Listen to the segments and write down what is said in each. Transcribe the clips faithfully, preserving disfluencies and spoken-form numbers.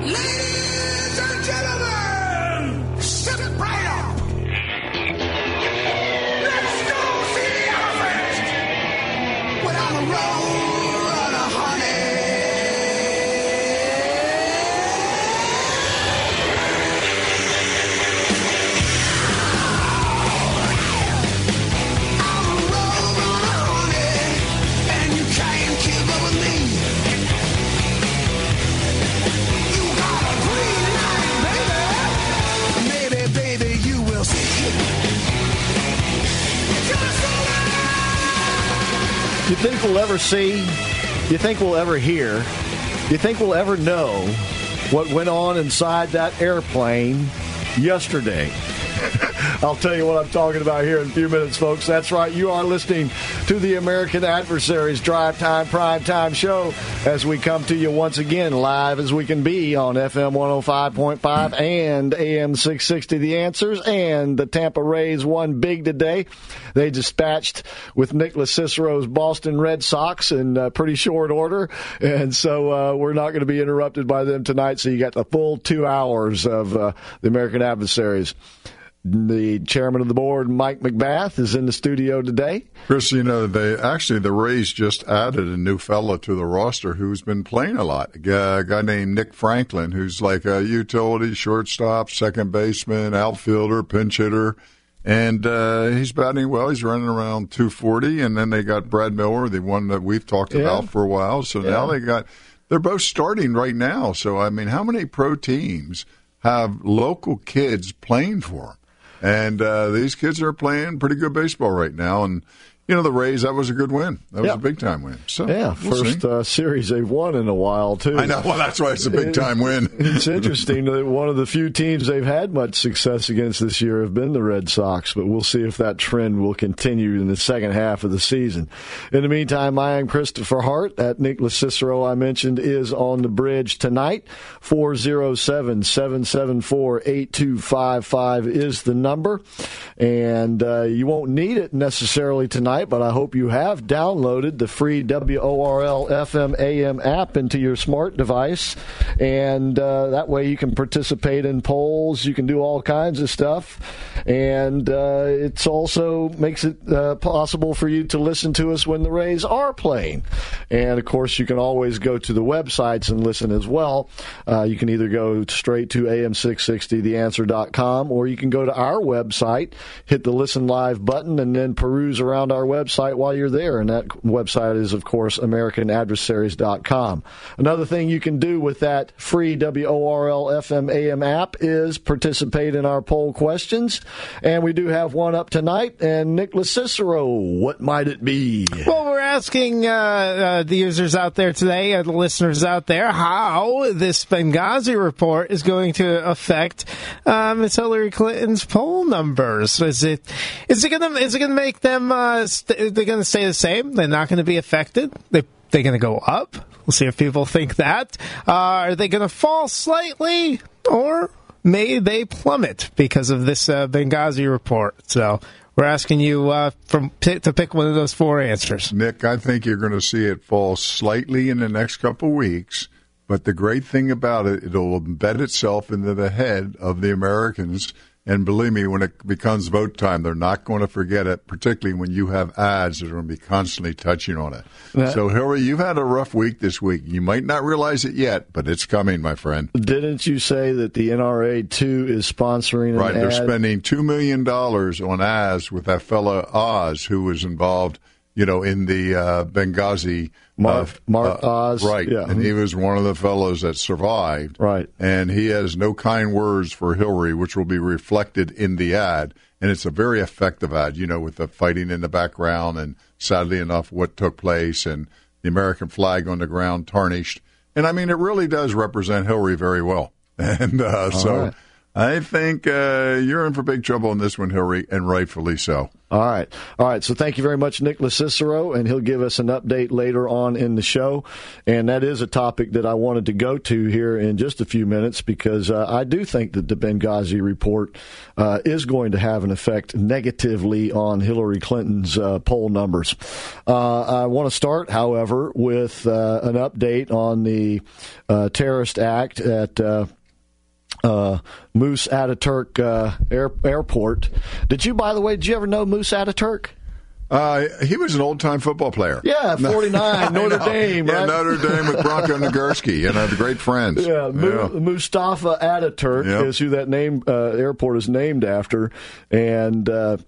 Ladies and gentlemen, step right up. Let's go see the elephant without a roll and a honey. I'm a roll and a honey, and you can't keep up with me. You got a green light, baby. Maybe, baby, you will see. Just a You think we'll ever see? You think we'll ever hear? You think we'll ever know what went on inside that airplane yesterday? I'll tell you what I'm talking about here in a few minutes, folks. That's right. You are listening to the American Adversaries Drive Time Prime Time Show as we come to you once again live as we can be on F M one oh five point five and A M six sixty The Answers. And the Tampa Rays won big today. They dispatched with Nicholas Cicero's Boston Red Sox in uh, pretty short order. And so uh, we're not going to be interrupted by them tonight. So you got the full two hours of uh, the American Adversaries. The chairman of the board, Mike McBath, is in the studio today. Chris, you know, they actually, the Rays just added a new fella to the roster who's been playing a lot. A guy, a guy named Nick Franklin, who's like a utility shortstop, second baseman, outfielder, pinch hitter. And uh, he's batting well. He's running around two forty. And then they got Brad Miller, the one that we've talked Yeah. about for a while. So Yeah. now they got, they're both starting right now. So, I mean, how many pro teams have local kids playing for them? And uh, these kids are playing pretty good baseball right now. And, you know, the Rays, that was a good win. That was Yeah. a big-time win. So Yeah, we'll first see. uh, series they've won in a while, too. I know. Well, that's why it's a big-time win. It's interesting that one of the few teams they've had much success against this year have been the Red Sox, but we'll see if that trend will continue in the second half of the season. In the meantime, I am Christopher Hart. That Nicholas Cicero I mentioned is on the bridge tonight. four oh seven, seven seven four, eight two five five is the number. And uh, you won't need it necessarily tonight, but I hope you have downloaded the free W O R L F M A M app into your smart device. And uh, that way you can participate in polls. You can do all kinds of stuff. And uh, it's also makes it uh, possible for you to listen to us when the Rays are playing. And, of course, you can always go to the websites and listen as well. Uh, you can either go straight to A M six sixty the answer dot com, or you can go to our website, hit the Listen Live button, and then peruse around our website while you're there. And that website is, of course, American Adversaries dot com. Another thing you can do with that free W O R L F M A M app is participate in our poll questions. And we do have one up tonight. And Nicholas Cicero, what might it be? Well, we're asking uh, uh, the users out there today, uh, the listeners out there, how this Benghazi report is going to affect uh, Miss Hillary Clinton's poll numbers. Is it is it going to is it going to make them? Uh, st- they're going to stay the same. They're not going to be affected. They they're going to go up. We'll see if people think that. Uh, are they going to fall slightly, or may they plummet because of this uh, Benghazi report? So we're asking you uh, from p- to pick one of those four answers. Nick, I think you're going to see it fall slightly in the next couple weeks. But the great thing about it, it'll embed itself into the head of the Americans. And believe me, when it becomes vote time, they're not going to forget it, particularly when you have ads that are going to be constantly touching on it. That, so, Hillary, you've had a rough week this week. You might not realize it yet, but it's coming, my friend. Didn't you say that the N R A, too, is sponsoring an Right, they're ad? spending two million dollars on ads with that fella Oz, who was involved, you know, in the uh, Benghazi. Mark, uh, Mark uh, Oz. Right, Yeah. and he was one of the fellows that survived. Right. And he has no kind words for Hillary, which will be reflected in the ad. And it's a very effective ad, you know, with the fighting in the background and, sadly enough, what took place and the American flag on the ground tarnished. And, I mean, it really does represent Hillary very well. And uh, so right. I think uh, you're in for big trouble in this one, Hillary, and rightfully so. All right. All right. So thank you very much, Nicholas Cicero, and he'll give us an update later on in the show. And that is a topic that I wanted to go to here in just a few minutes because uh, I do think that the Benghazi report uh, is going to have an effect negatively on Hillary Clinton's uh, poll numbers. Uh, I want to start, however, with uh, an update on the uh, terrorist act at uh, Uh, Moose Ataturk uh, air, Airport. Did you, by the way, did you ever know Moose Ataturk? Uh, he was an old-time football player. Yeah, forty-nine, Notre Dame, yeah, right? Notre Dame with Bronco Nagurski, you know, the great friends. Yeah, Mu- yeah. Mustafa Ataturk Yep. is who that name uh, airport is named after, and uh,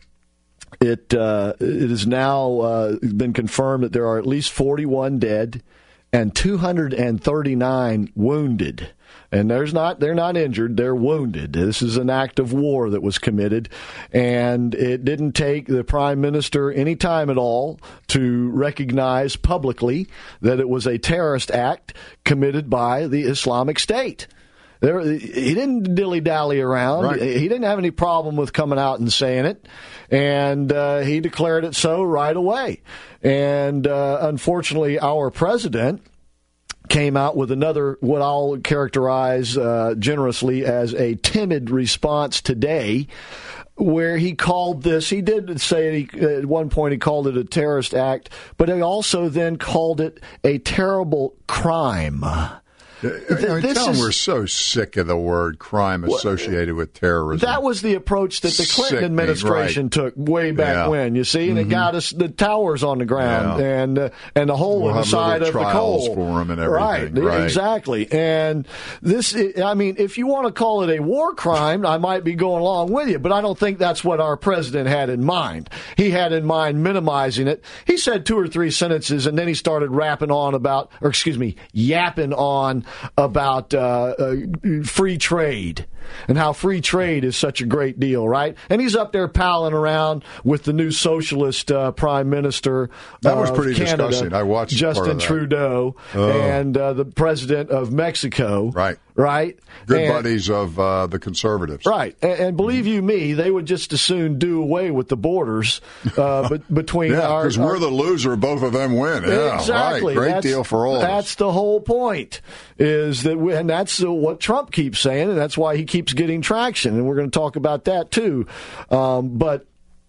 it uh, it has now uh, been confirmed that there are at least forty-one dead and two hundred thirty-nine wounded. And there's not, they're not injured, they're wounded. This is an act of war that was committed, and it didn't take the prime minister any time at all to recognize publicly that it was a terrorist act committed by the Islamic State. There, he didn't dilly-dally around. Right. He didn't have any problem with coming out and saying it, and uh, he declared it so right away. And uh, unfortunately, our president came out with another, what I'll characterize uh, generously as a timid response today, where he called this, he did say he, at one point he called it a terrorist act, but he also then called it a terrible crime. I mean, This tell them is- we're so sick of the word crime associated with terrorism. That was the approach that the Clinton Sickening, administration right. took way back Yeah. when, you see, and it got us the towers on the ground Yeah. and uh, and the hole We'll in the have side little of the trials coal. for 'em and right, everything. Right. exactly. And this, I mean, if you want to call it a war crime, I might be going along with you, but I don't think that's what our president had in mind. He had in mind minimizing it. He said two or three sentences, and then he started rapping on about, or excuse me, yapping on about Uh, uh, free trade and how free trade is such a great deal, right? And he's up there palling around with the new socialist uh, prime minister That was of pretty Canada, disgusting. I watched part Justin of that. Trudeau, Oh. and uh, the president of Mexico. Right. Right? Good And- buddies of uh, the conservatives. Right, and, and believe you me, they would just as soon do away with the borders uh, but between Yeah, our. because our- we're the loser. Both of them win. Yeah, exactly. right. Great That's, deal for all of us. That's the whole point. Is that we, and that's uh, what Trump keeps saying, and that's why he keeps getting traction. And we're going to talk about that too. Um, but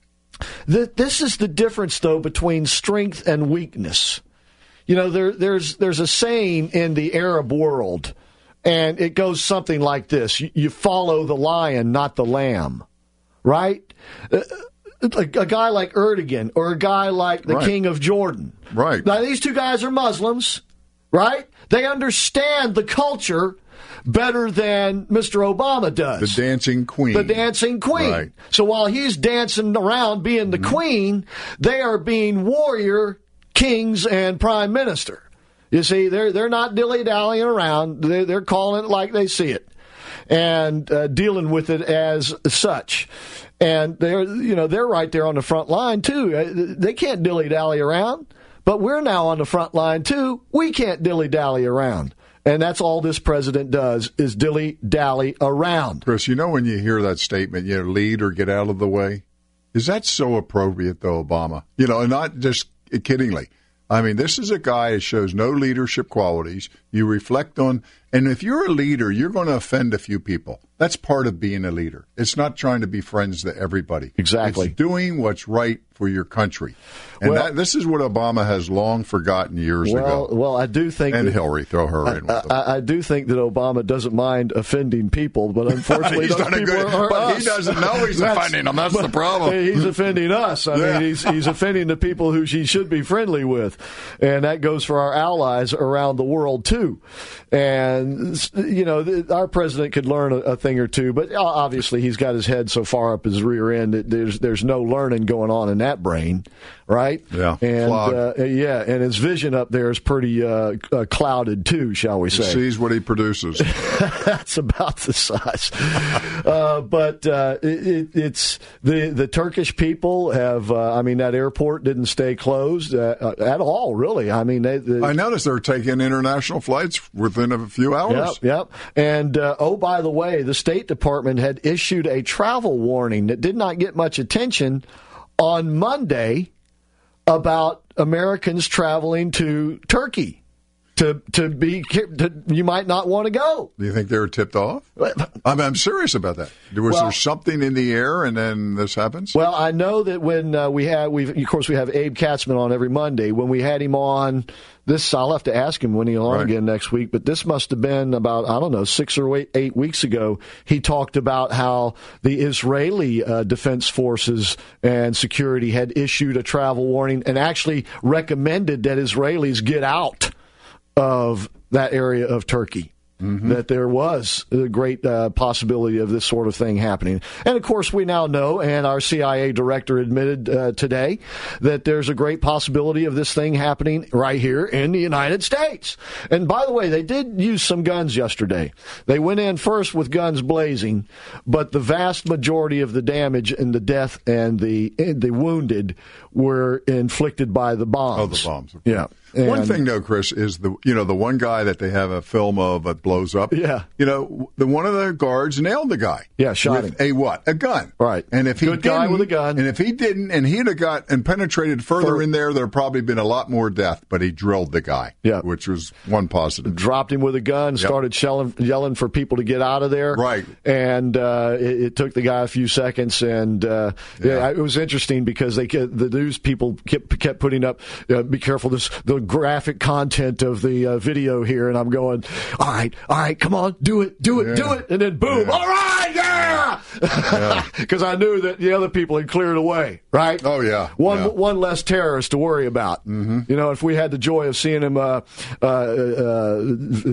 th- this is the difference, though, between strength and weakness. You know, there, there's there's a saying in the Arab world, and it goes something like this: you, you follow the lion, not the lamb. Right? Uh, A, a guy like Erdogan or a guy like the Right. King of Jordan. Right. Now, these two guys are Muslims, right? They understand the culture better than Mister Obama does. The dancing queen. The dancing queen. Right. So while he's dancing around being the Mm-hmm. queen, they are being warrior kings and prime minister. You see, they're they're not dilly-dallying around. They're, they're calling it like they see it and uh, dealing with it as such. And they're, you know, they're right there on the front line too. Uh, They can't dilly-dally around, but we're now on the front line too. We can't dilly-dally around. And that's all this president does is dilly-dally around. Chris, you know when you hear that statement, you know, lead or get out of the way? Is that so appropriate, though, Obama? You know, and not just kiddingly. I mean, this is a guy that shows no leadership qualities. You reflect on, and if you're a leader, you're going to offend a few people. That's part of being a leader. It's not trying to be friends to everybody. Exactly. It's doing what's right for your country. And Well- that, this is what Obama has long forgotten years Well, ago. well, I do think And that- Hillary, throw her in with I, them. I, I do think that Obama doesn't mind offending people, but unfortunately, He's those done a people good- are but he us. doesn't know he's That's- offending them. That's the but problem. He's offending us. I Yeah. mean, he's he's offending the people who he should be friendly with, and that goes for our allies around the world too. And you know, th- our president could learn a, a thing or two, but obviously he's got his head so far up his rear end that there's there's no learning going on in that brain, right? Yeah, and clogged. uh, yeah, and his vision up there is pretty uh, uh, clouded too, shall we He say? sees what he produces. That's about the size. uh, but uh, it, it, it's the the Turkish people have. Uh, I mean, that airport didn't stay closed uh, at all, really. I mean, they. they I noticed they're taking international flights within a few hours. Yep, yep. And, uh, oh, by the way, the State Department had issued a travel warning that did not get much attention on Monday about Americans traveling to Turkey. To to be, to, you might not want to go. Do you think they were tipped off? I'm, I'm serious about that. Was Well- there something in the air, and then this happens? Well, I know that when uh, we have, we of course we have Abe Katzman on every Monday. When we had him on, this I'll have to ask him when he's on Right. again next week. But this must have been about I don't know six or eight, eight weeks ago. He talked about how the Israeli uh, Defense Forces and security had issued a travel warning and actually recommended that Israelis get out of that area of Turkey. Mm-hmm. That there was a great uh, possibility of this sort of thing happening. And, of course, we now know, and our C I A director admitted uh, today, that there's a great possibility of this thing happening right here in the United States. And, by the way, they did use some guns yesterday. They went in first with guns blazing, but the vast majority of the damage and the death and the and the wounded were inflicted by the bombs. Oh, the bombs. Yeah. One And- thing, though, Chris, is the you know the one guy that they have a film of that blows up. Yeah. You know, the one of the guards nailed the guy. Yeah, shot with him. a what? A gun. Right. And if he Good guy didn't- with a gun. And if he didn't, and he'd have got and penetrated further Fur- in there, there'd probably been a lot more death. But he drilled the guy. Yeah. Which was one positive. Dropped him with a gun, started shelling, yelling for people to get out of there. Right. And uh, it, it took the guy a few seconds. And uh, yeah. Yeah. it was interesting because they kept, the news people kept, kept putting up, uh, be careful, this the graphic content of the uh, video here. And I'm going, all right, all right, come on, do it, do it, Yeah. do it. And then boom, Yeah. all right, yeah! Because I knew that the other people had cleared away, right? Oh, yeah. One, Yeah. one less terrorist to worry about. Mm-hmm. You know, if we had the joy of seeing him, uh, uh, uh,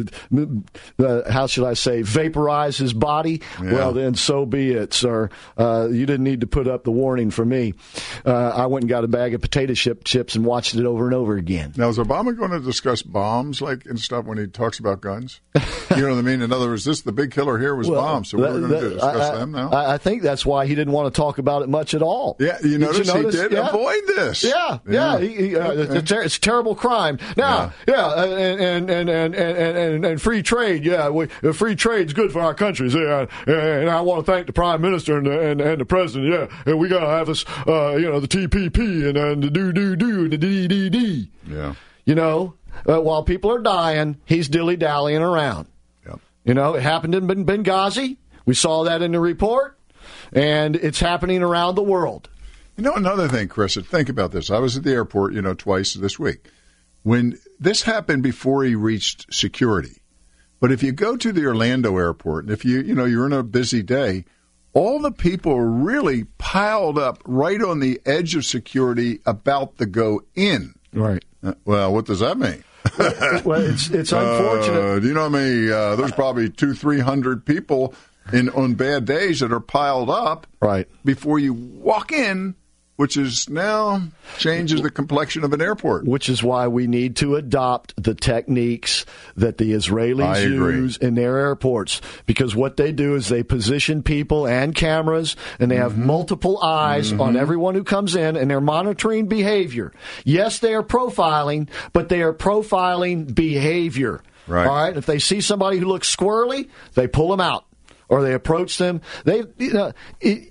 uh, how should I say, vaporize his body, Yeah. well, then so be it, sir. Uh, you didn't need to put up the warning for me. Uh, I went and got a bag of potato chip chips and watched it over and over again. Now, is Obama going to discuss bombs like and stuff when he talks about guns? You know what I mean? In other words, this the big killer here was Well, bombs, so we're that- going to that- discuss I, them now. I, I think that's why he didn't want to talk about it much at all. yeah, you Did notice, notice? he did Yeah. avoid this. Yeah, yeah, he, he, uh, it's, a ter- it's a terrible crime. Now, yeah, uh, and, and, and, and, and, and, and free trade, yeah, we, uh, free trade's good for our countries. Yeah, and I want to thank the Prime Minister and the, and, and the President. Yeah, and we got to have this, uh, you know, the T P P and, and the do do do and the D D D. Yeah. You know, uh, while people are dying, he's dilly dallying around. Yep. You know, it happened in Ben- Benghazi. We saw that in the report, and it's happening around the world. You know, another thing, Chris, think about this. I was at the airport, you know, twice this week. When this happened before he reached security. But if you go to the Orlando airport, and if you, you know, you're in a busy day, all the people are really piled up right on the edge of security about to go in. Right. Uh, well, what does that mean? Well, it's it's unfortunate. Uh, do you know how many? Uh, there's probably two, three hundred people in on bad days that are piled up Right. before you walk in, which is now changes the complexion of an airport. Which is why we need to adopt the techniques that the I Israelis agree. use in their airports. Because what they do is they position people and cameras, and they have Mm-hmm. multiple eyes on everyone who comes in, and they're monitoring behavior. Yes, they are profiling, but they are profiling behavior. Right. All right. If they see somebody who looks squirrely, they pull them out, or they approach them. They, you know, it,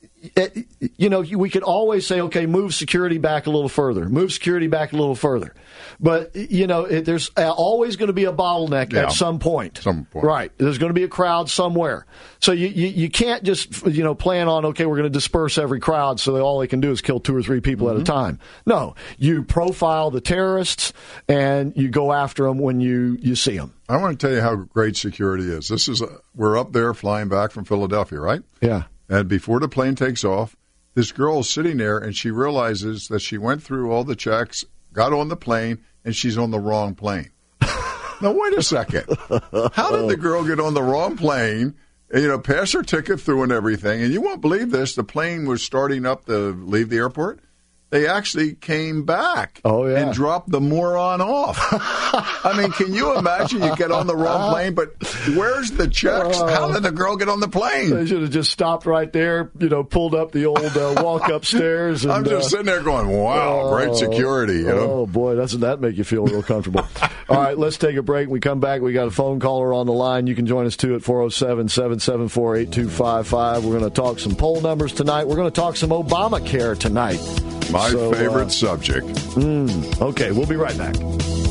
It, you know, we could always say, okay, move security back a little further, move security back a little further. But, you know, it, there's always going to be a bottleneck Yeah. at some point. Some point. Right. There's going to be a crowd somewhere. So you, you, you can't just, you know, plan on, okay, we're going to disperse every crowd so that all they can do is kill two or three people Mm-hmm. at a time. No. You profile the terrorists and you go after them when you, you see them. I want to tell you how great security is. This is a, we're up there flying back from Philadelphia, right? Yeah. And before the plane takes off, this girl is sitting there, and she realizes that she went through all the checks, got on the plane, and she's on the wrong plane. Now, wait a second. How did the girl get on the wrong plane, and, you know, pass her ticket through and everything? And you won't believe this. The plane was starting up to leave the airport. they actually came back Oh, yeah. and dropped the moron off. I mean, can you imagine you get on the wrong plane, but where's the checks? Oh. How did the girl get on the They plane? should have just stopped right there, you know, pulled up the old uh, walk upstairs. And, I'm just uh, sitting there going, wow, great oh, security. You know? Oh, boy, doesn't that make you feel real comfortable? All right, let's take a break. When we come back, we got a phone caller on the line. You can join us, too, at four oh seven, seven seven four, eight two five five. We're going to talk some poll numbers tonight. We're going to talk some Obamacare tonight. My So, favorite uh, subject. Okay, we'll be right back.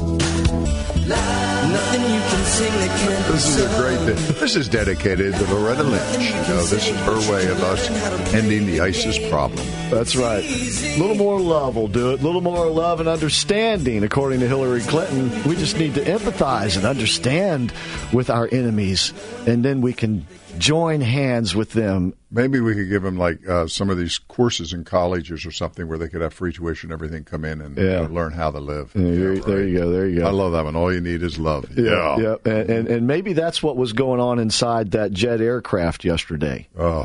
Nothing you can sing that can This is a great thing. This is dedicated to Loretta Lynch. You know, this is her way of us ending the ISIS problem. That's right. A little more love will do it. A little more love and understanding, according to Hillary Clinton. We just need to empathize and understand with our enemies, and then we can join hands with them. Maybe we could give them like uh, some of these courses in colleges or something where they could have free tuition, everything, come in and Yeah. you know, learn how to live. There, Yeah, there right. you go. There you go. I love that one. All you need is love. Yeah, yeah, and, and and maybe that's what was going on inside that jet aircraft yesterday. Oh.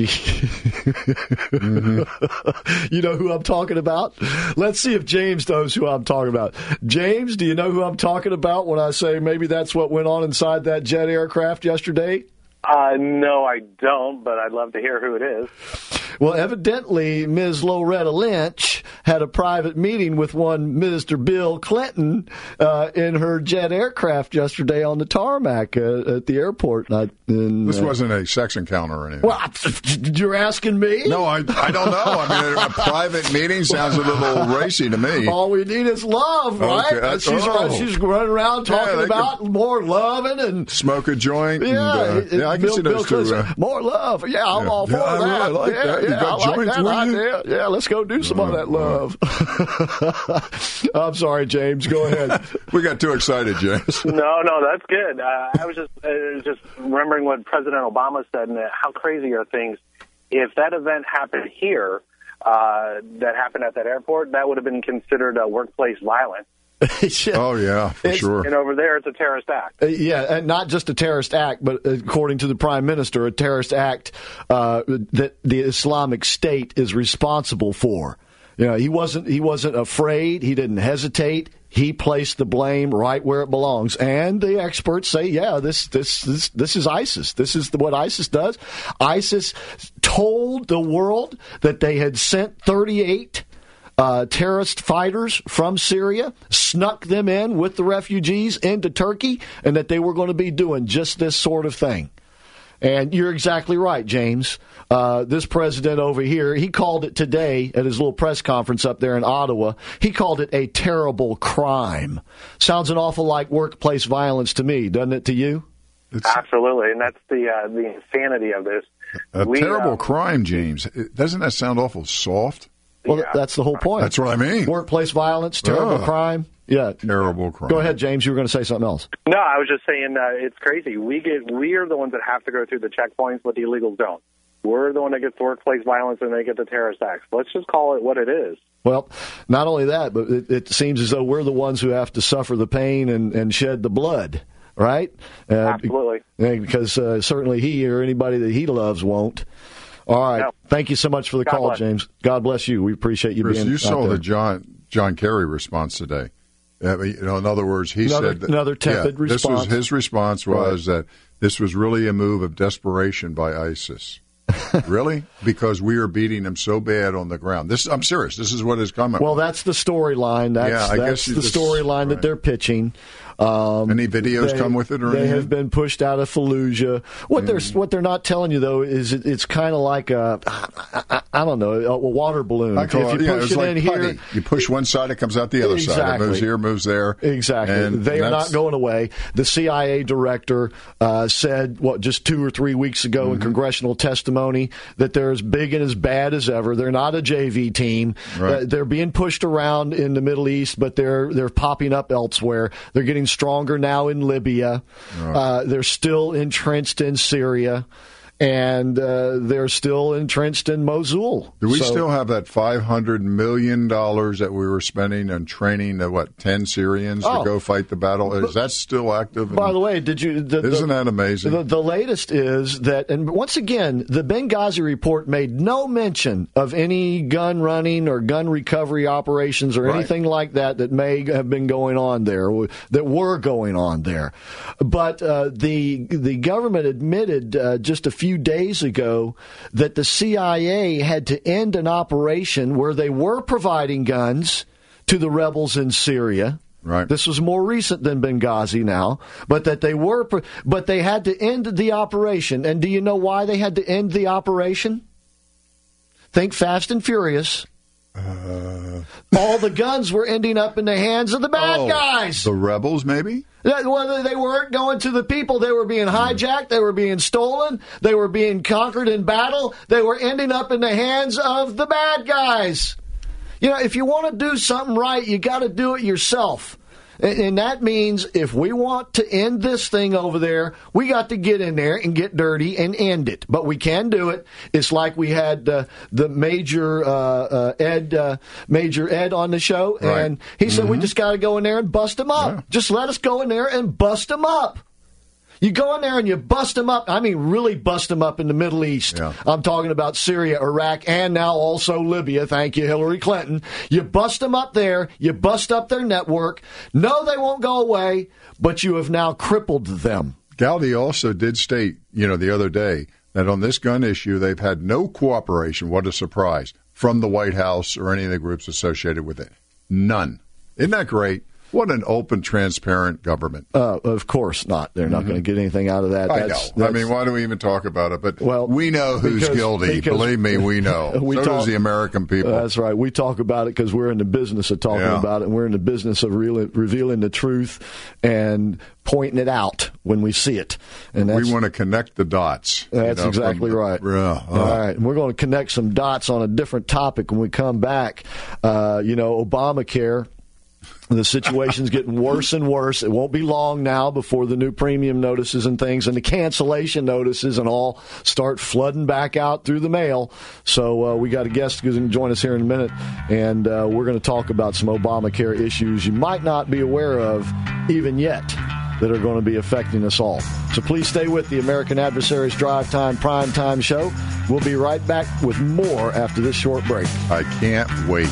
mm-hmm. You know who I'm talking about? Let's see if James knows who I'm talking about. James, do you know who I'm talking about when I say maybe that's what went on inside that jet aircraft yesterday? Uh, no, I don't, but I'd love to hear who it is. Well, evidently, Miz Loretta Lynch had a private meeting with one Mister Bill Clinton uh, in her jet aircraft yesterday on the tarmac uh, at the airport. And I, and, This uh, wasn't a sex encounter or anything. Well, you're asking me? No, I, I don't know. I mean, a private meeting sounds a little racy to me. All we need is love, right? Okay, that's- she's, oh. she's running around Yeah, talking they about more loving and Smoke a joint. yeah, and, uh, it- yeah, I can Bill, see Bill those two. Clinton, Uh, more love. Yeah, I'm Yeah. all for Yeah, I that. really like yeah, that. You yeah, got I like joints that with you? idea. Yeah, let's go do some of that love. I'm sorry, James. Go ahead. we got too excited, James. No, no, that's good. Uh, I was just uh, just remembering what President Obama said, and uh, how crazy are things. If that event happened here, uh, that happened at that airport, that would have been considered a workplace violence. Oh, yeah, for It's- sure. And over there, it's a terrorist act. Uh, yeah, and not just a terrorist act, but according to the Prime Minister, a terrorist act uh, that the Islamic State is responsible for. You know, he wasn't he wasn't afraid. He didn't hesitate. He placed the blame right where it belongs. And the experts say, yeah, this this this this is ISIS. This is the, what ISIS does. ISIS told the world that they had sent thirty-eight Uh, terrorist fighters from Syria, snuck them in with the refugees into Turkey, and that they were going to be doing just this sort of thing. And you're exactly right, James. Uh, this president over here, he called it today at his little press conference up there in Ottawa, he called it a terrible crime. Sounds an awful like workplace violence to me, doesn't it to you? It's Absolutely, and that's the uh, the insanity of this. a We, terrible uh, crime, James. It- Doesn't that sound awful soft? Well, Yeah. that's the whole point. That's what I mean. Workplace violence, terrible Ugh. crime. Yeah. Terrible crime. Go ahead, James. You were going to say something else. No, I was just saying uh, it's crazy. We get we are the ones that have to go through the checkpoints, but the illegals don't. We're the one that gets the workplace violence, and they get the terrorist acts. Let's just call it what it is. Well, not only that, but it, it seems as though we're the ones who have to suffer the pain and, and shed the blood, right? Uh, Absolutely. be- Because uh, certainly he or anybody that he loves won't. All right. No. Thank you so much for the God call, bless. James. God bless you. We appreciate you Chris, being you out saw there. the John John Kerry response today. I mean, you know, in other words, he Another- said that, another tepid yeah, This was response. his response was that this was really a move of desperation by ISIS. Really? Because we are beating them so bad on the ground. This, I'm serious. This is what is coming. Well, that's the storyline. That's, Yeah, I that's guess you the just- storyline that right. they're pitching. Um, Any videos they, come with it or they anything? have been pushed out of Fallujah. What Mm. they're what they're not telling you though is it, it's kind of like a I, I, I don't know a water balloon. I call if it, you yeah, push it's it like in putty. here, You push one side, it comes out the other side. It Exactly. moves here, moves there. exactly. And they are that's- not going away. The C I A director uh, said what just two or three weeks ago Mm-hmm. in congressional testimony that they're as big and as bad as ever. They're not a J V team. Right. Uh, they're being pushed around in the Middle East, but they're they're popping up elsewhere. They're getting stronger now in Libya. Uh, they're still entrenched in Syria. and uh, they're still entrenched in Mosul. Do we So- still have that five hundred million dollars that we were spending on training the, what, ten Syrians Oh. to go fight the battle? Is that still active? By the way, did you? The, Isn't the, that amazing? The, the latest is that, and once again, the Benghazi report made no mention of any gun running or gun recovery operations or Right. anything like that that may have been going on there, that were going on there. But uh, the the government admitted uh, just a few days ago that the C I A had to end an operation where they were providing guns to the rebels in Syria. Right. This was more recent than Benghazi now, but that they were, but they had to end the operation. And do you know why they had to end the operation? Think Fast and Furious. Uh, All the guns were ending up in the hands of the bad oh, guys. The rebels, maybe? That- Well, they weren't going to the people. They were being hijacked. They were being stolen. They were being conquered in battle. They were ending up in the hands of the bad guys. You know, if you want to do something right, you got to do it yourself. And, and that means if we want to end this thing over there, we got to get in there and get dirty and end it. But we can do it. It's like we had uh, the Major uh, uh, Ed, uh, Major Ed on the show, Right. and he said we just got to go in there and bust them up. Yeah. Just let us go in there and bust them up. You go in there and you bust them up. I mean, really bust them up in the Middle East. Yeah. I'm talking about Syria, Iraq, and now also Libya. Thank you, Hillary Clinton. You bust them up there. You bust up their network. No, they won't go away, but you have now crippled them. Gowdy also did state, you know, the other day that on this gun issue, they've had no cooperation, what a surprise, from the White House or any of the groups associated with it. None. Isn't that great? What an open, transparent government. Uh, of course not. They're not going to get anything out of that. I That's- know. I that's- mean, why do we even talk about it? But Well, we know who's because- guilty. because- Believe me, we know. We so talk- does the American people. That's right. We talk about it because we're in the business of talking Yeah. about it, and we're in the business of real, revealing the truth and pointing it out when we see it. And that's, we want to connect the dots. you That's know, exactly from- right. Yeah. All right. And we're going to connect some dots on a different topic when we come back. Uh, you know, Obamacare. The situation's getting worse and worse. It won't be long now before the new premium notices and things and the cancellation notices and all start flooding back out through the mail. So uh, we got a guest who's going to join us here in a minute, and uh, we're going to talk about some Obamacare issues you might not be aware of even yet that are going to be affecting us all. So please stay with the American Adversaries Drive Time Prime Time Show. We'll be right back with more after this short break. I can't wait.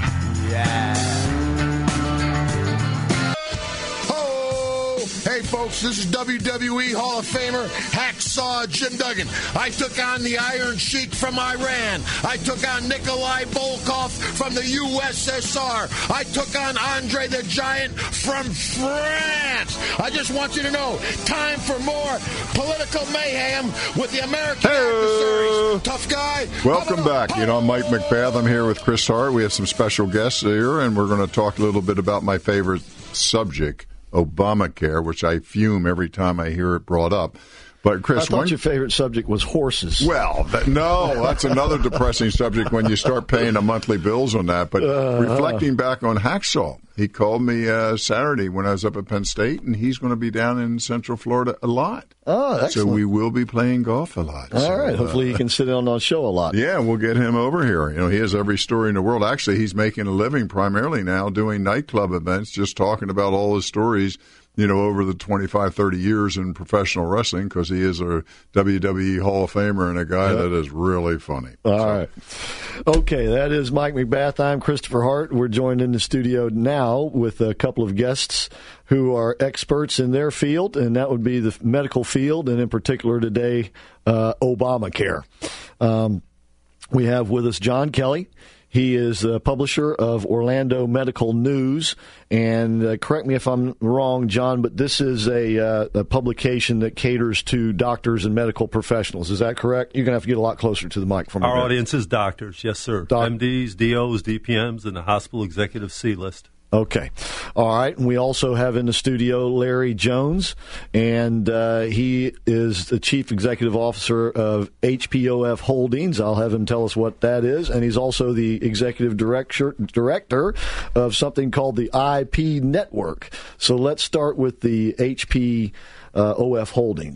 Hey, folks, this is W W E Hall of Famer Hacksaw Jim Duggan. I took on the Iron Sheik from Iran. I took on Nikolai Volkov from the U S S R. I took on Andre the Giant from France. I just want you to know, time for more political mayhem with the American Adversaries. Tough guy. Welcome back. You know, I'm Mike McBath. I'm here with Chris Hart. We have some special guests here, and we're going to talk a little bit about my favorite subject, Obamacare, which I fume every time I hear it brought up. But, I Chris, thought one, your favorite subject was horses. well, that, no, that's another depressing subject when you start paying the monthly bills on that. But Uh, reflecting back on Hacksaw, he called me uh, Saturday when I was up at Penn State, and he's going to be down in Central Florida a lot. Oh, So excellent. we will be playing golf a lot. All So, right. uh, Hopefully you can sit in on the show a lot. Yeah, we'll get him over here. You know, he has every story in the world. Actually, he's making a living primarily now doing nightclub events, just talking about all his stories, you know, over the twenty-five, thirty years in professional wrestling, because he is a W W E Hall of Famer and a guy Yep. that is really funny. All So, right. Okay, that is Mike McBath. I'm Christopher Hart. We're joined in the studio now with a couple of guests who are experts in their field, and that would be the medical field, and in particular today, uh, Obamacare. Um, we have with us John Kelly. He is the publisher of Orlando Medical News. And uh, correct me if I'm wrong, John, but this is a, uh, a publication that caters to doctors and medical professionals. Is that correct? You're going to have to get a lot closer to the mic from Our me. audience is doctors, yes, sir. Doc- M Ds, D Os, D P Ms, and the hospital executive C list. Okay. All right. And we also have in the studio Larry Jones, and uh, he is the Chief Executive Officer of H P O F Holdings. I'll have him tell us what that is. And he's also the Executive Director, director of something called the I P Network. So let's start with the H P O F Holdings.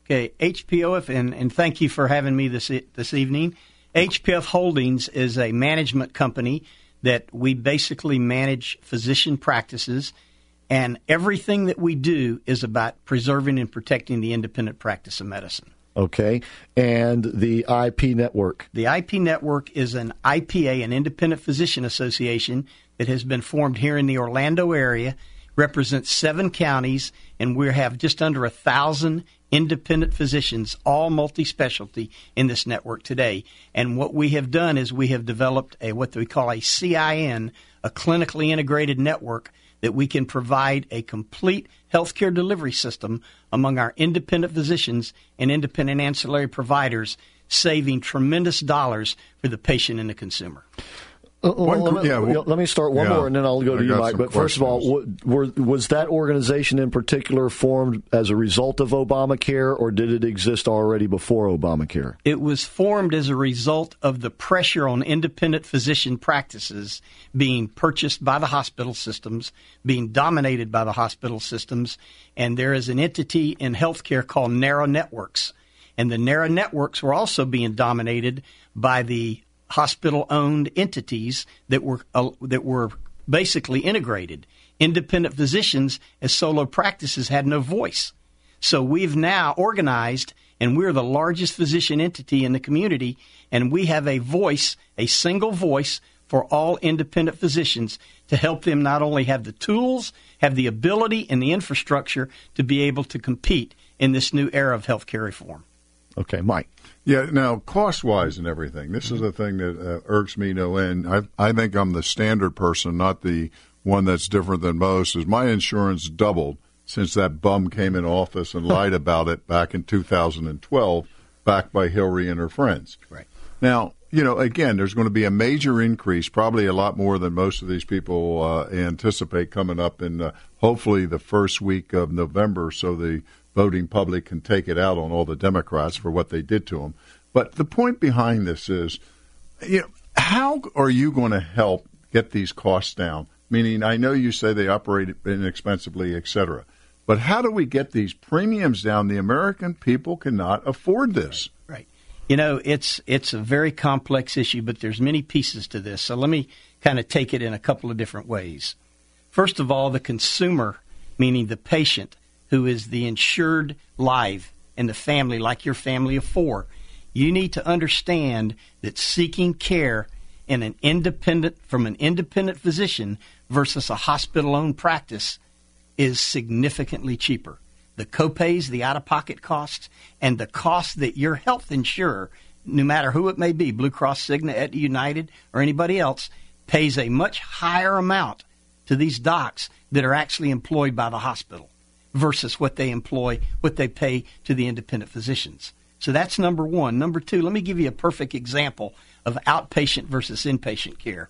Okay, H P O F, and, and thank you for having me this this evening. H P F Holdings is a management company that we basically manage physician practices, and everything that we do is about preserving and protecting the independent practice of medicine. Okay, and the I P Network. The I P Network is an I P A, an Independent Physician Association, that has been formed here in the Orlando area, represents seven counties, and we have just under a thousand independent physicians, all multi-specialty, in this network today. And what we have done is we have developed a what we call a C I N, a clinically integrated network, that we can provide a complete healthcare delivery system among our independent physicians and independent ancillary providers, saving tremendous dollars for the patient and the consumer. Uh, well, let, me, yeah, well, let me start one yeah, more, and then I'll go to I you, Mike. some But first of all, questions. were, was that organization in particular formed as a result of Obamacare, or did it exist already before Obamacare? It was formed as a result of the pressure on independent physician practices being purchased by the hospital systems, being dominated by the hospital systems, and there is an entity in healthcare called narrow networks. And the narrow networks were also being dominated by the hospital-owned entities that were uh, that were basically integrated. Independent physicians as solo practices had no voice. So we've now organized, and we're the largest physician entity in the community, and we have a voice, a single voice for all independent physicians to help them not only have the tools, have the ability and the infrastructure to be able to compete in this new era of healthcare reform. Okay, Mike. Yeah, now, cost-wise and everything, this is the thing that uh, irks me no end. I, I think I'm the standard person, not the one that's different than most, is my insurance doubled since that bum came in office and lied about it back in two thousand twelve, backed by Hillary and her friends. Right. Now, you know, again, there's going to be a major increase, probably a lot more than most of these people uh, anticipate coming up in uh, hopefully the first week of November, so the voting public can take it out on all the Democrats for what they did to them. But the point behind this is, you know, how are you going to help get these costs down? Meaning, I know you say they operate inexpensively, et cetera, but how do we get these premiums down? The American people cannot afford this. Right. right. You know, it's it's a very complex issue, but there's many pieces to this. So let me kind of take it in a couple of different ways. First of all, the consumer, meaning the patient, who is the insured life and the family, like your family of four, you need to understand that seeking care in an independent from an independent physician versus a hospital-owned practice is significantly cheaper. The copays, the out-of-pocket costs, and the cost that your health insurer, no matter who it may be, Blue Cross, Cigna, Aetna, United, or anybody else, pays a much higher amount to these docs that are actually employed by the hospital versus what they employ, what they pay to the independent physicians. So that's number one. Number two, let me give you a perfect example of outpatient versus inpatient care.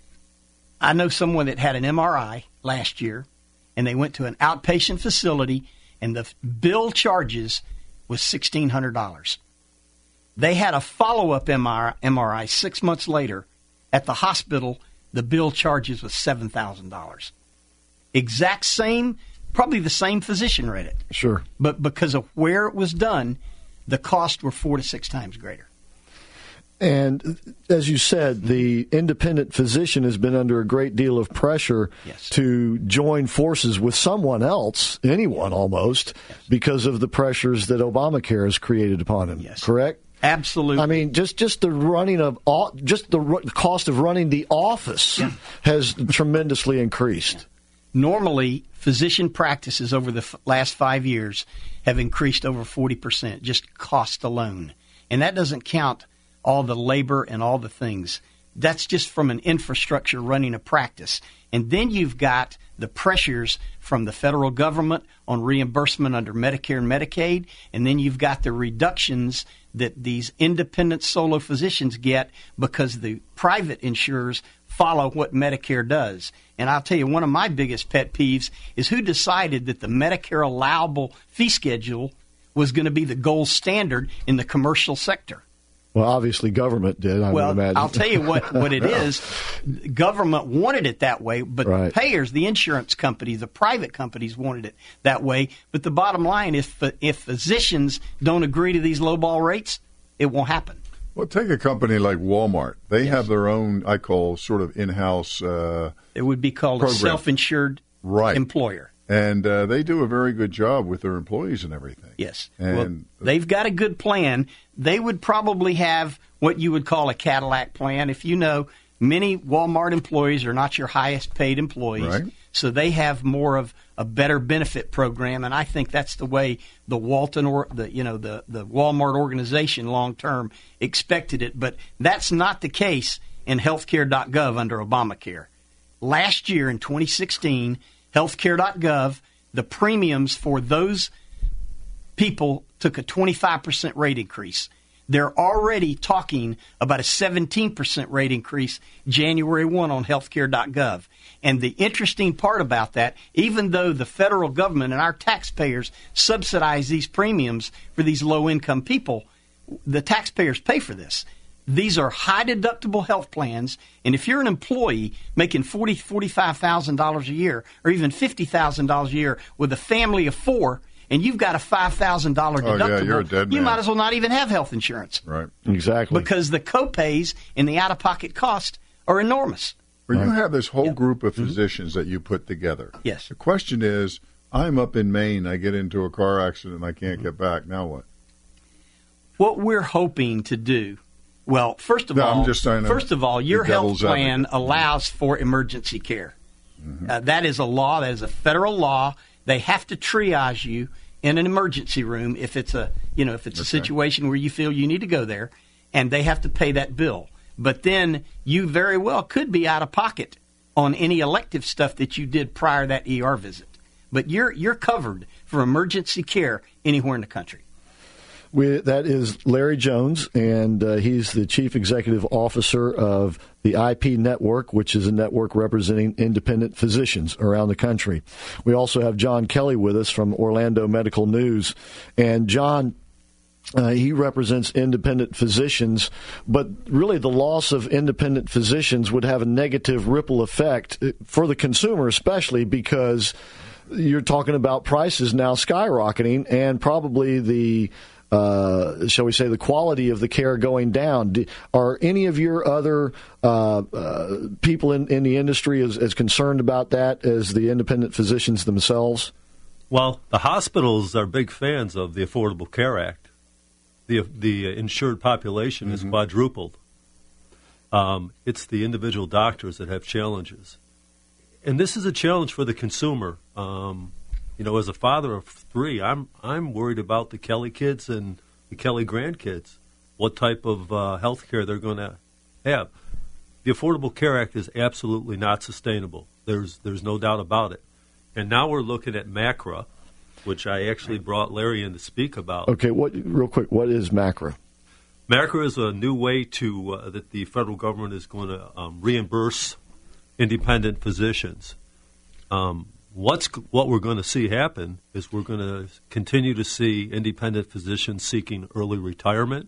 I know someone that had an M R I last year, and they went to an outpatient facility, and the bill charges was sixteen hundred dollars. They had a follow-up M R I six months later. At the hospital, the bill charges was seven thousand dollars. Exact same, probably the same physician read it. Sure. But because of where it was done, the costs were four to six times greater. And as you said, the independent physician has been under a great deal of pressure yes. to join forces with someone else, anyone almost, yes. because of the pressures that Obamacare has created upon him. Yes. Correct? Absolutely. I mean, just, just the running of just the cost of running the office yeah. has tremendously increased. Yeah. Normally, physician practices over the f- last five years have increased over forty percent, just cost alone. And that doesn't count all the labor and all the things. That's just from an infrastructure running a practice. And then you've got the pressures from the federal government on reimbursement under Medicare and Medicaid, and then you've got the reductions that these independent solo physicians get because the private insurers follow what Medicare does. And I'll tell you, one of my biggest pet peeves is who decided that the Medicare allowable fee schedule was going to be the gold standard in the commercial sector. Well, obviously government did, I well, would imagine. I'll tell you what, what it is. Government wanted it that way, but Right. the payers, the insurance companies, the private companies wanted it that way. But the bottom line, if if physicians don't agree to these lowball rates, it won't happen. Well, take a company like Walmart. They have their own, I call, sort of in-house uh, It would be called program. a self-insured Right. employer. And uh, they do a very good job with their employees and everything. Yes. And well, they've got a good plan. They would probably have what you would call a Cadillac plan. If you know, many Walmart employees are not your highest paid employees. Right. So they have more of a better benefit program, and I think that's the way the Walton or the you know the, the Walmart organization long term expected it. But that's not the case in healthcare dot gov under Obamacare. Last year in twenty sixteen, healthcare dot gov, the premiums for those people took a twenty-five percent rate increase. They're already talking about a seventeen percent rate increase January first on healthcare dot gov. And the interesting part about that, even though the federal government and our taxpayers subsidize these premiums for these low-income people, the taxpayers pay for this. These are high-deductible health plans, and if you're an employee making forty thousand dollars, forty-five thousand dollars a year or even fifty thousand dollars a year with a family of four, and you've got a five thousand dollars Oh, deductible, yeah, you're a dead you man. might as well not even have health insurance Right. Exactly. because the copays and the out-of-pocket costs are enormous. But you have this whole group of physicians that you put together. Yes. The question is, I'm up in Maine, I get into a car accident, and I can't get back. Now what? What we're hoping to do, well, first of No, all, I'm just trying to first of all, your be health devil's plan advocate. allows for emergency care. Mm-hmm. Uh, that is a law. That is a federal law. They have to triage you in an emergency room if it's a you know if it's a Okay. situation where you feel you need to go there, and they have to pay that bill. But then you very well could be out of pocket on any elective stuff that you did prior to that E R visit. But you're you're covered for emergency care anywhere in the country. We, that is Larry Jones, and uh, he's the Chief Executive Officer of the I P Network, which is a network representing independent physicians around the country. We also have John Kelly with us from Orlando Medical News. And John, uh, he represents independent physicians, but really the loss of independent physicians would have a negative ripple effect for the consumer, especially because you're talking about prices now skyrocketing and probably the Uh, shall we say, the quality of the care going down. Do, are any of your other uh, uh, people in, in the industry as, as concerned about that as the independent physicians themselves? Well, the hospitals are big fans of the Affordable Care Act. The the insured population Mm-hmm. is quadrupled. Um, it's the individual doctors that have challenges. And this is a challenge for the consumer. Um, you know, as a father of three, I'm I'm worried about the Kelly kids and the Kelly grandkids, what type of uh, health care they're going to have. The Affordable Care Act is absolutely not sustainable. There's there's no doubt about it. And now we're looking at MACRA, which I actually brought Larry in to speak about. Okay, what real quick, what is MACRA? MACRA is a new way to uh, that the federal government is going to um, reimburse independent physicians. Um, what's what we're going to see happen is we're going to continue to see independent physicians seeking early retirement.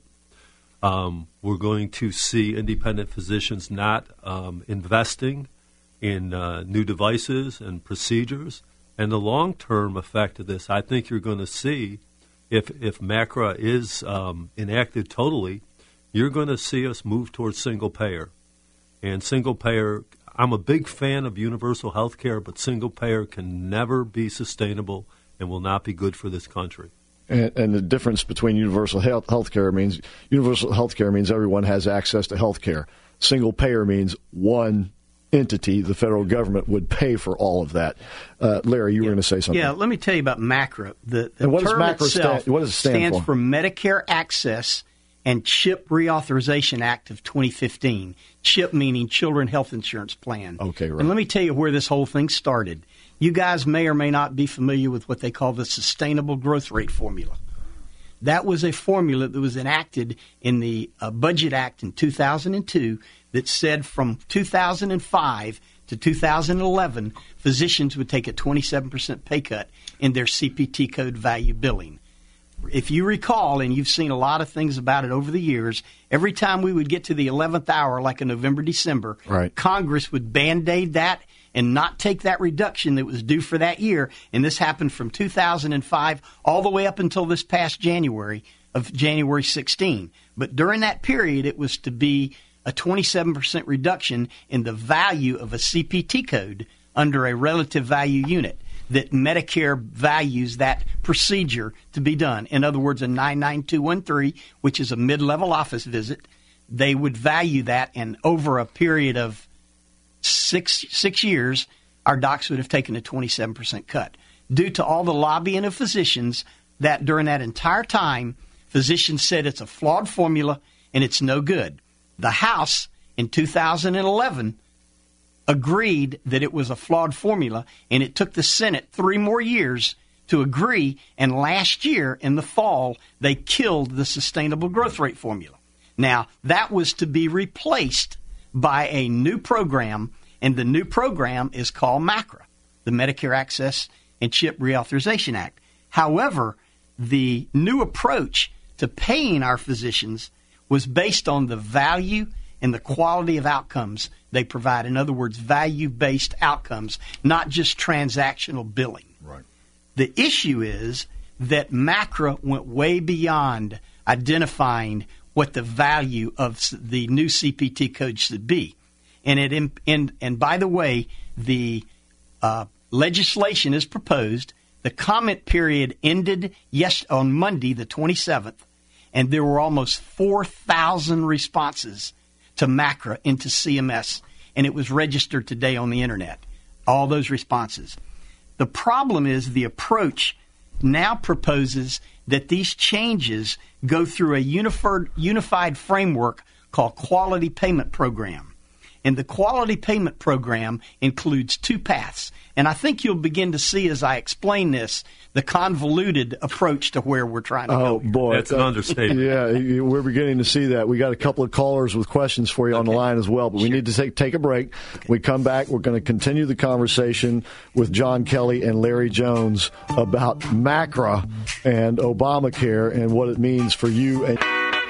Um, we're going to see independent physicians not um, investing in uh, new devices and procedures. And the long-term effect of this, I think you're going to see, if if MACRA is um, enacted totally, you're going to see us move towards single payer. And single payer, I'm a big fan of universal health care, but single payer can never be sustainable and will not be good for this country. And, and the difference between universal health healthcare means universal healthcare means everyone has access to health care. Single payer means one entity, the federal government, would pay for all of that. Uh, Larry, you were going to say something. Yeah, let me tell you about MACRA. The, the And what does term MACRA itself stand- what does it stand stands for? for Medicare Access and CHIP Reauthorization Act of twenty fifteen. CHIP meaning Children Health Insurance Plan. Okay, right. And let me tell you where this whole thing started. You guys may or may not be familiar with what they call the Sustainable Growth Rate Formula. That was a formula that was enacted in the uh, Budget Act in two thousand two that said from two thousand five to two thousand eleven, physicians would take a twenty-seven percent pay cut in their C P T code value billing. if you recall, and you've seen a lot of things about it over the years, every time we would get to the eleventh hour, like in November, December, right. Congress would Band-Aid that and not take that reduction that was due for that year. And this happened from two thousand five all the way up until this past January of January sixteenth. But during that period, it was to be a twenty-seven percent reduction in the value of a C P T code under a relative value unit, that Medicare values that procedure to be done. In other words, a nine nine two one three, which is a mid-level office visit, they would value that, and over a period of six six years, our docs would have taken a twenty-seven percent cut. Due to all the lobbying of physicians, that during that entire time, physicians said it's a flawed formula and it's no good. The House in two thousand eleven agreed that it was a flawed formula, and it took the Senate three more years to agree, and last year in the fall, they killed the sustainable growth rate formula. Now, that was to be replaced by a new program, and the new program is called MACRA, the Medicare Access and Chip Reauthorization Act. However, the new approach to paying our physicians was based on the value and the quality of outcomes they provide. In other words, value-based outcomes, not just transactional billing. Right. The issue is that MACRA went way beyond identifying what the value of the new C P T code should be. And it in, in, and by the way, the uh, legislation is proposed. The comment period ended yes on Monday, the twenty-seventh, and there were almost four thousand responses to MACRA into C M S, and it was registered today on the Internet, all those responses. The problem is the approach now proposes that these changes go through a unified, unified framework called Quality Payment Program. And the Quality Payment Program includes two paths. And I think you'll begin to see as I explain this the convoluted approach to where we're trying to oh, go. Oh, boy. That's an understatement. Yeah, we're beginning to see that. We got a couple of callers with questions for you on Okay. the line as well, but we Sure. need to take, take a break. Okay. We come back, we're going to continue the conversation with John Kelly and Larry Jones about MACRA and Obamacare and what it means for you and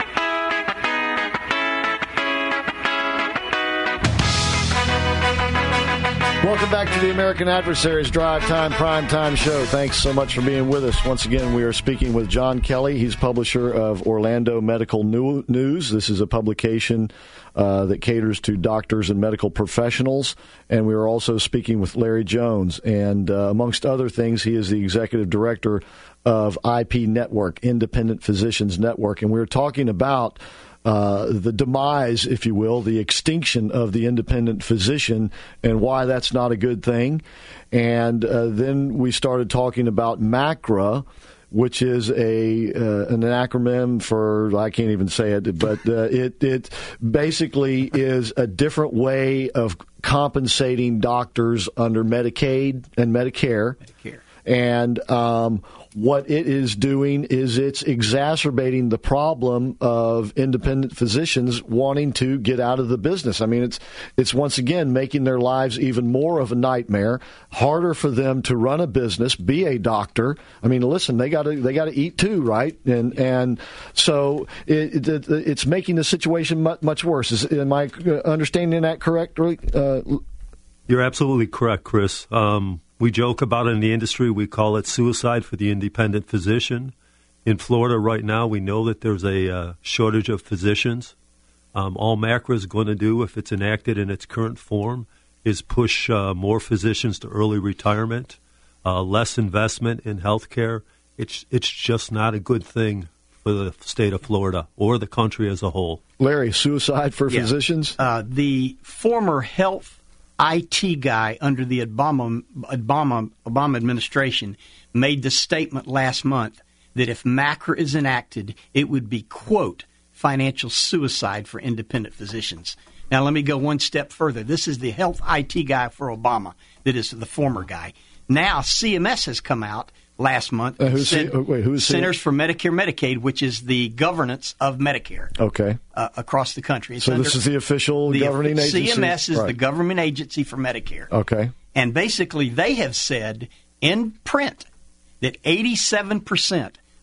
Welcome back to the American Adversaries Drive Time Prime Time Show. Thanks so much for being with us. Once again, we are speaking with John Kelly. He's publisher of Orlando Medical News. This is a publication uh, that caters to doctors and medical professionals. And we are also speaking with Larry Jones. And uh, amongst other things, he is the executive director of I P Network, Independent Physicians Network. And we were talking about Uh, the demise, if you will, the extinction of the independent physician and why that's not a good thing. And uh, then we started talking about MACRA, which is a uh, an acronym for, I can't even say it, but uh, it, it basically is a different way of compensating doctors under Medicaid and Medicare. Medicare. And um, what it is doing is it's exacerbating the problem of independent physicians wanting to get out of the business. I mean, it's it's once again making their lives even more of a nightmare, harder for them to run a business, be a doctor. I mean, listen, they got to they got to eat too, right? And and so it, it, it's making the situation much, much worse. Is, am I understanding that correctly? Uh, You're absolutely correct, Chris. Um, we joke about it in the industry. We call it suicide for the independent physician. In Florida right now, we know that there's a uh, shortage of physicians. Um, all MACRA is going to do, if it's enacted in its current form, is push uh, more physicians to early retirement, uh, less investment in health care. It's, it's just not a good thing for the state of Florida or the country as a whole. Larry, suicide for Yeah. physicians? Uh, the former health I T guy under the Obama, Obama, Obama administration made the statement last month that if MACRA is enacted, it would be, quote, financial suicide for independent physicians. Now, let me go one step further. This is the health I T guy for Obama that is the former guy. Now, C M S has come out last month. Uh, who's said C- wait, who's C- Centers for Medicare Medicaid, which is the governance of Medicare Okay. uh, across the country. It's So under- this is the official the governing agency? C M S is Right. the government agency for Medicare. Okay. And basically, they have said in print that eighty-seven percent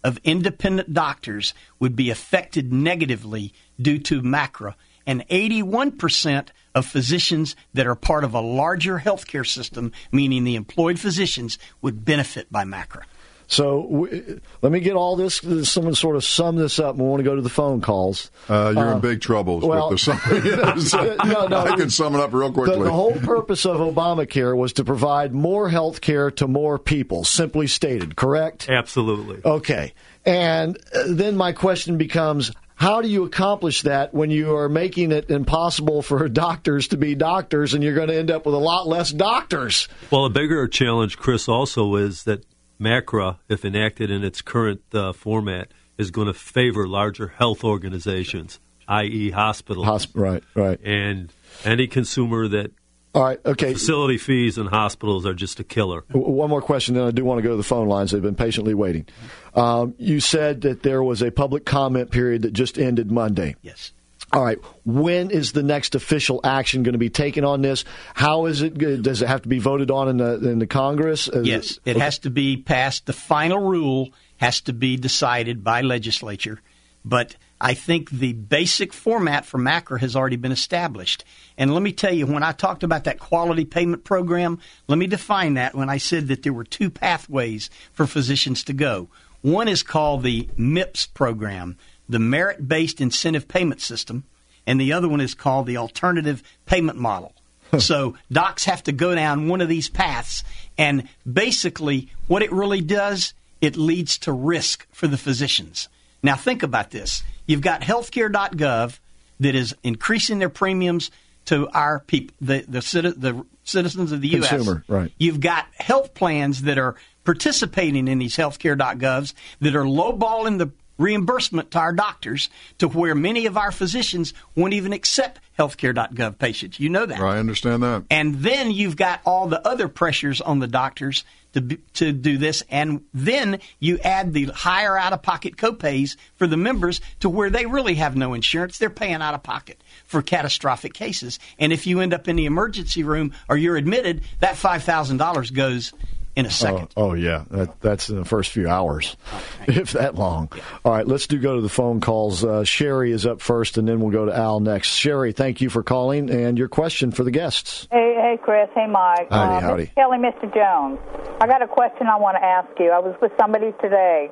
of independent doctors would be affected negatively due to MACRA, and eighty-one percent of physicians that are part of a larger healthcare system, meaning the employed physicians, would benefit by MACRA. So w- let me get all this, someone sort of sum this up, and we want to go to the phone calls. Uh, you're Uh, in big trouble well, with the summary. no, no, I can sum it up real quickly. The, the whole purpose of Obamacare was to provide more health care to more people, simply stated, correct? Absolutely. Okay. And uh, then my question becomes, how do you accomplish that when you are making it impossible for doctors to be doctors and you're going to end up with a lot less doctors? Well, a bigger challenge, Chris, also is that MACRA, if enacted in its current uh, format, is going to favor larger health organizations, that is hospitals. Hosp- right, right. And any consumer that All right, okay. facility fees in hospitals are just a killer. W- One more question, then I do want to go to the phone lines. They've been patiently waiting. Um, you said that there was a public comment period that just ended Monday. Yes. All right. When is the next official action going to be taken on this? How is it? Does it have to be voted on in the in the Congress? Yes, it has to be passed. The final rule has to be decided by legislature. But I think the basic format for MACRA has already been established. And let me tell you, when I talked about that quality payment program, let me define that when I said that there were two pathways for physicians to go. One is called the M I P S program, the Merit-Based Incentive Payment System, and the other one is called the Alternative Payment Model. So docs have to go down one of these paths, and basically what it really does, it leads to risk for the physicians. Now think about this. You've got healthcare dot gov that is increasing their premiums to our people, the, the, the citizens of the U S. Consumer, right. You've got health plans that are participating in these healthcare dot govs that are lowballing the reimbursement to our doctors to where many of our physicians won't even accept healthcare dot gov patients. You know that. I understand that. And then you've got all the other pressures on the doctors to be, to do this, and then you add the higher out-of-pocket copays for the members to where they really have no insurance. They're paying out of pocket for catastrophic cases. And if you end up in the emergency room or you're admitted, that five thousand dollars goes in a second. Oh, oh yeah, that, that's in the first few hours, if that long. All right, let's do go to the phone calls. Uh, Sherry is up first, and then we'll go to Al next. Sherry, thank you for calling, and your question for the guests. Hey, hey, Chris. Hey, Mike. Howdy, uh, howdy. Mister Kelly, Mister Jones. I got a question I want to ask you. I was with somebody today,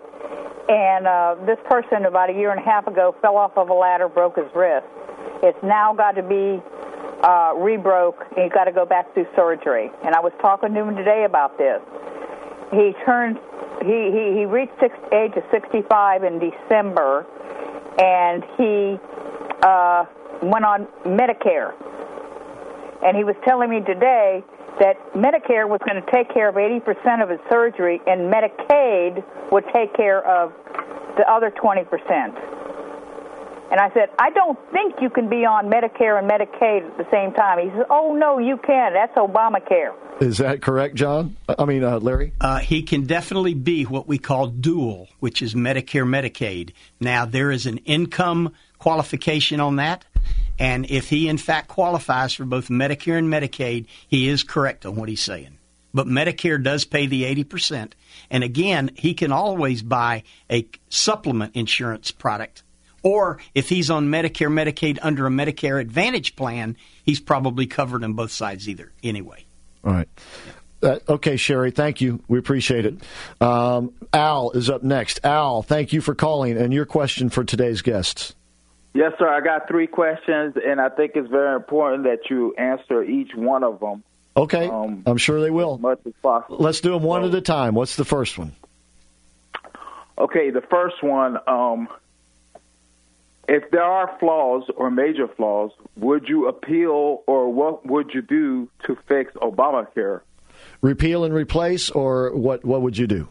and uh, this person about a year and a half ago fell off of a ladder, broke his wrist. It's now got to be uh, re-broke, and he's got to go back through surgery. And I was talking to him today about this. He turned, he, he, he reached six, age of sixty-five in December, and he uh, went on Medicare. And he was telling me today that Medicare was going to take care of eighty percent of his surgery, and Medicaid would take care of the other twenty percent. And I said, I don't think you can be on Medicare and Medicaid at the same time. He said, oh, no, you can. That's Obamacare. Is that correct, John? I mean, uh, Larry? Uh, he can definitely be what we call dual, which is Medicare, Medicaid. Now, there is an income qualification on that, and if he, in fact, qualifies for both Medicare and Medicaid, he is correct on what he's saying. But Medicare does pay the eighty percent. And, again, he can always buy a supplement insurance product. Or if he's on Medicare, Medicaid under a Medicare Advantage plan, he's probably covered on both sides either anyway. All right. Uh, okay, Sherry, thank you. We appreciate it. Um, Al is up next. Al, thank you for calling, and your question for today's guests. Yes, sir. I got three questions, and I think it's very important that you answer each one of them. Okay, um, I'm sure they will. As much as possible. Let's do them one at a time. What's the first one? Okay, the first one, um, if there are flaws or major flaws, would you appeal or what would you do to fix Obamacare? Repeal and replace, or what, what would you do?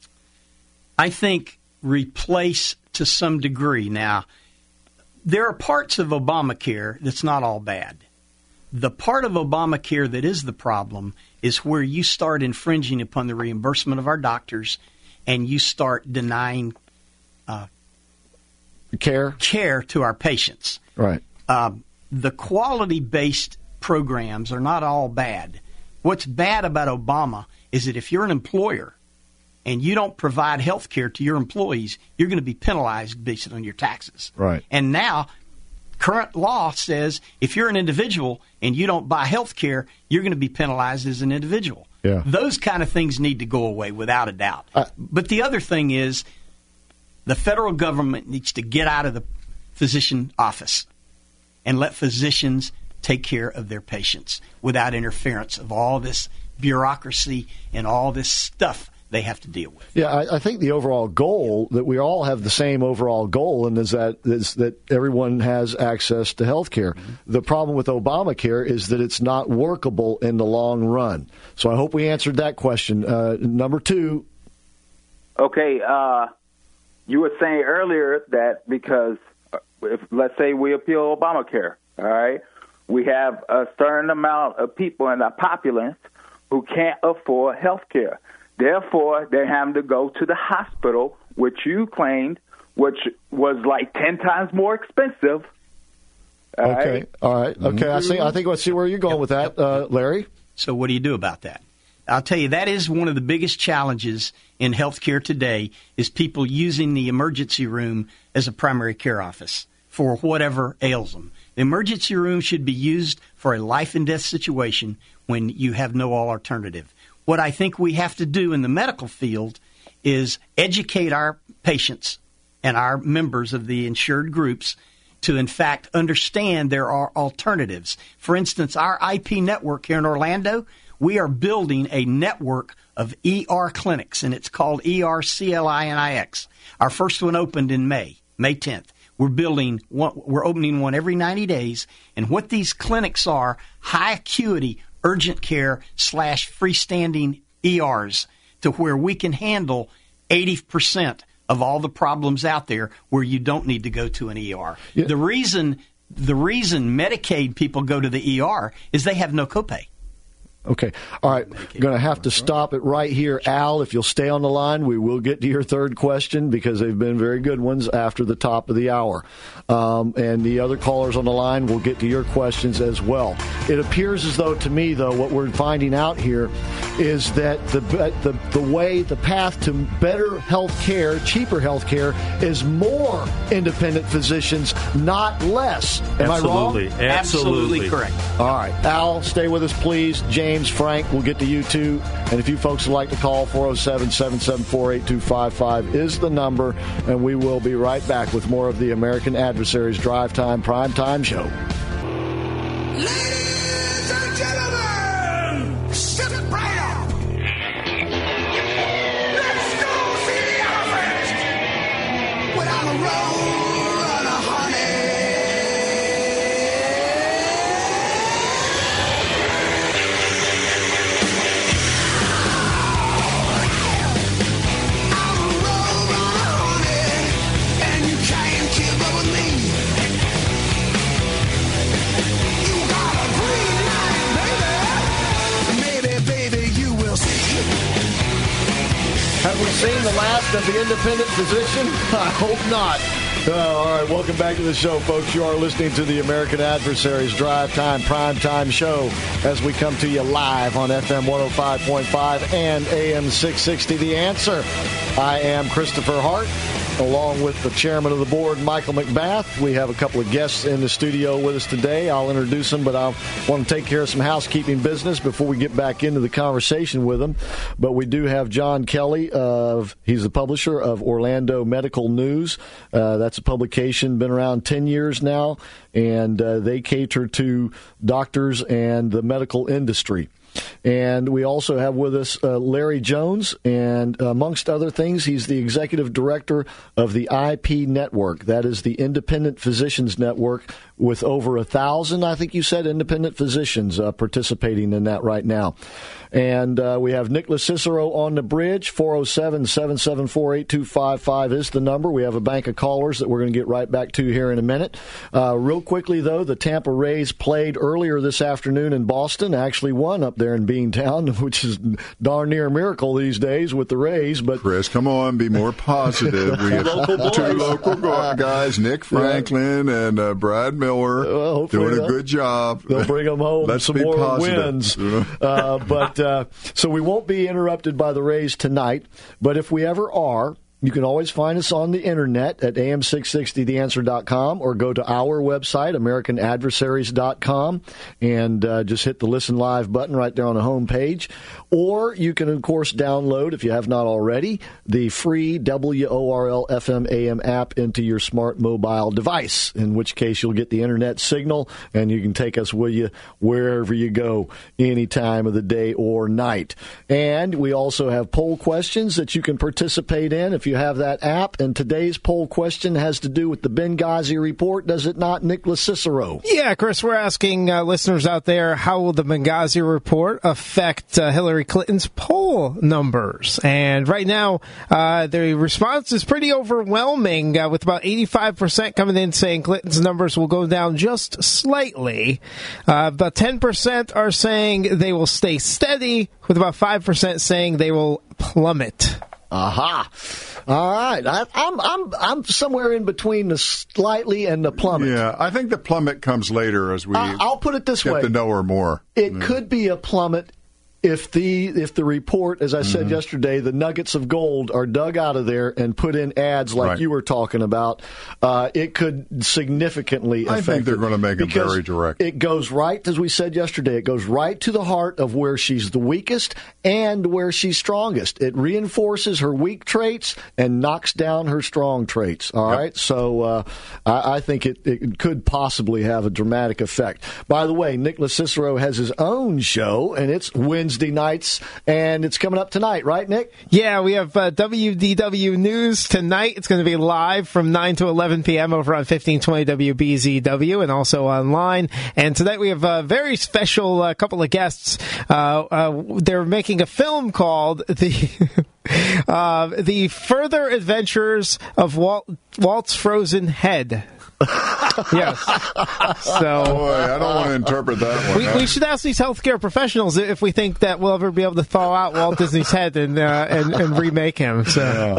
I think replace to some degree. Now, there are parts of Obamacare that's not all bad. The part of Obamacare that is the problem is where you start infringing upon the reimbursement of our doctors and you start denying uh, care care to our patients. Right. Uh, the quality-based programs are not all bad. What's bad about Obama is that if you're an employer and you don't provide health care to your employees, you're going to be penalized based on your taxes. Right. And now, current law says if you're an individual and you don't buy health care, you're going to be penalized as an individual. Yeah. Those kind of things need to go away without a doubt. Uh, but the other thing is the federal government needs to get out of the physician office and let physicians take care of their patients without interference of all this bureaucracy and all this stuff they have to deal with. Yeah, I, I think the overall goal, that we all have the same overall goal, and is that is that everyone has access to health care. Mm-hmm. The problem with Obamacare is that it's not workable in the long run. So I hope we answered that question. Uh, number two. Okay, uh, you were saying earlier that because, if let's say we appeal Obamacare, all right, we have a certain amount of people in our populace who can't afford health care. Therefore, they're having to go to the hospital, which you claimed, which was like ten times more expensive. All okay, right? all right, okay. Mm-hmm. I see. I think I see where you're going yep, with that, yep. uh, Larry. So, what do you do about that? I'll tell you, that is one of the biggest challenges in healthcare today: is people using the emergency room as a primary care office for whatever ails them. The emergency room should be used for a life and death situation when you have no alternative. What I think we have to do in the medical field is educate our patients and our members of the insured groups to, in fact, understand there are alternatives. For instance, our I P network here in Orlando, we are building a network of E R clinics, and it's called E R C L I N I X. Our first one opened in May, May tenth. We're building one, we're opening one every ninety days, and what these clinics are, high acuity urgent care slash freestanding E Rs, to where we can handle eighty percent of all the problems out there where you don't need to go to an E R. Yeah. The reason the reason Medicaid people go to the E R is they have no copay. Okay. All right. Going to have to stop it right here. Al, if you'll stay on the line, we will get to your third question because they've been very good ones after the top of the hour. Um, and the other callers on the line will get to your questions as well. It appears as though, to me, though, what we're finding out here is that the the, the way, the path to better health care, cheaper health care, is more independent physicians, not less. Am Absolutely. I wrong? Absolutely. Absolutely correct. All right. Al, stay with us, please. James, Frank, we'll get to you too. And if you folks would like to call, four oh seven, seven seven four, eight two five five is the number. And we will be right back with more of the American Adversaries Drive Time Prime Time Show. Ladies and gentlemen, step right up. Let's go see the elephant without a roll and a honey. Have we seen the last of the independent physician? I hope not. Uh, all right, welcome back to the show, folks. You are listening to the American Adversaries Drive Time Prime Time Show as we come to you live on F M one oh five point five and A M six sixty. The Answer. I am Christopher Hart, along with the chairman of the board, Michael McBath. We have a couple of guests in the studio with us today. I'll introduce them, but I want to take care of some housekeeping business before we get back into the conversation with them. But we do have John Kelly. Of he's the publisher of Orlando Medical News. Uh, that's a publication, been around ten years now, and uh, they cater to doctors and the medical industry. And we also have with us uh, Larry Jones, and uh, amongst other things, he's the executive director of the I P Network. That is the Independent Physicians Network, with over a thousand, I think you said, independent physicians uh, participating in that right now. And uh, we have Nicholas Cicero on the bridge. four oh seven, seven seven four, eight two five five is the number. We have a bank of callers that we're going to get right back to here in a minute. Uh, real quickly, though, the Tampa Rays played earlier this afternoon in Boston, actually won up there in Beantown, which is darn near a miracle these days with the Rays. But Chris, come on, be more positive. We have local two local guys, Nick Franklin and uh, Brad Miller, Well, hopefully doing a they'll- good job. They'll bring them home Let's some be more positive. wins. uh, but uh, so we won't be interrupted by the Rays tonight. But if we ever are, you can always find us on the internet at A M six sixty the answer dot com or go to our website, American Adversaries dot com, and uh, just hit the Listen Live button right there on the home page. Or you can, of course, download, if you have not already, the free W O R L F M A M app into your smart mobile device, in which case you'll get the internet signal and you can take us with you wherever you go, any time of the day or night. And we also have poll questions that you can participate in if you have that app. And today's poll question has to do with the Benghazi report, does it not, Nicholas Cicero? Yeah, Chris, we're asking uh, listeners out there, how will the Benghazi report affect uh, Hillary Clinton's poll numbers? And right now, uh, the response is pretty overwhelming, uh, with about eighty-five percent coming in saying Clinton's numbers will go down just slightly. Uh, about ten percent are saying they will stay steady, with about five percent saying they will plummet. Aha. All right. I, I'm I'm I'm somewhere in between the slightly and the plummet. Yeah, I think the plummet comes later as we I- I'll put it this get way. to know her more. It Yeah. could be a plummet if the if the report, as I said Mm-hmm. yesterday, the nuggets of gold are dug out of there and put in ads like Right. you were talking about. Uh, it could significantly I affect think they're it going to make it because very direct. It goes right, as we said yesterday, it goes right to the heart of where she's the weakest and where she's strongest. It reinforces her weak traits and knocks down her strong traits. All Yep. right, so uh, I, I think it, it could possibly have a dramatic effect. By the way, Nicholas Cicero has his own show, and it's Wednesday nights, and it's coming up tonight, right, Nick? Yeah, we have uh, W D W News tonight. It's going to be live from nine to eleven p.m. over on fifteen twenty W B Z W and also online. And tonight we have a very special uh, couple of guests. Uh, uh, they're making a film called The uh, The Further Adventures of Walt, Walt's Frozen Head. Yes. So Boy, I don't want to interpret that one. we, huh? we should ask these healthcare professionals if we think that we'll ever be able to thaw out Walt Disney's head and uh, and, and remake him. So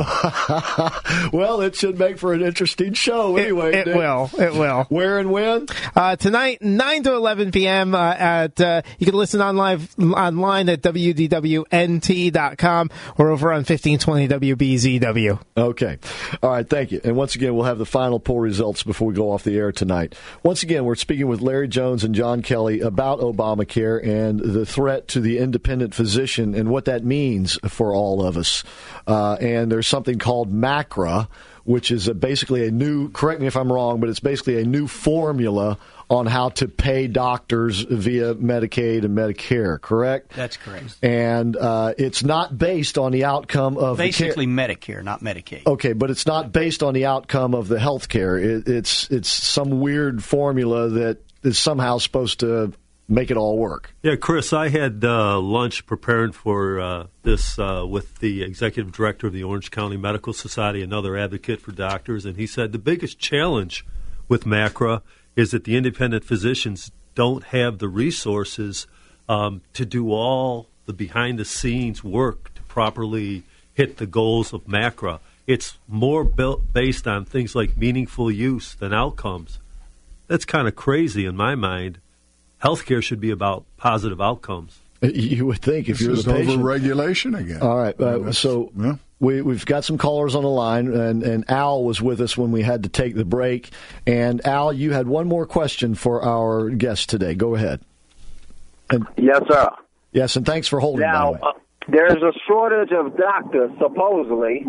Well, it should make for an interesting show anyway. it, it Nick. will. It will. Where and when? Uh, tonight, nine to eleven p.m. Uh, at uh, you can listen on live online at W D W N T dot com or over on fifteen twenty W B Z W. Okay. All right, thank you. And once again, we'll have the final poll results before we go off the air tonight. Once again, we're speaking with Larry Jones and John Kelly about Obamacare and the threat to the independent physician and what that means for all of us. Uh, and there's something called MACRA, which is a, basically a new, correct me if I'm wrong, but it's basically a new formula on how to pay doctors via Medicaid and Medicare, correct? That's correct. And uh, it's not based on the outcome of Basically the care. Medicare, not Medicaid. Okay, but it's not based on the outcome of the health care. It, it's it's some weird formula that is somehow supposed to make it all work. Yeah, Chris, I had uh, lunch preparing for uh, this uh, with the executive director of the Orange County Medical Society, another advocate for doctors, and he said the biggest challenge with MACRA is that the independent physicians don't have the resources um, to do all the behind-the-scenes work to properly hit the goals of MACRA. It's more built based on things like meaningful use than outcomes. That's kind of crazy in my mind. Healthcare should be about positive outcomes. You would think if This you're is the patient. overregulation again. All right, uh, That's- so yeah. we, we've got some callers on the line, and, and Al was with us when we had to take the break. And Al, you had one more question for our guest today. Go ahead. And, Yes, sir. yes, and thanks for holding. Now, by the way. uh, there's a shortage of doctors, supposedly.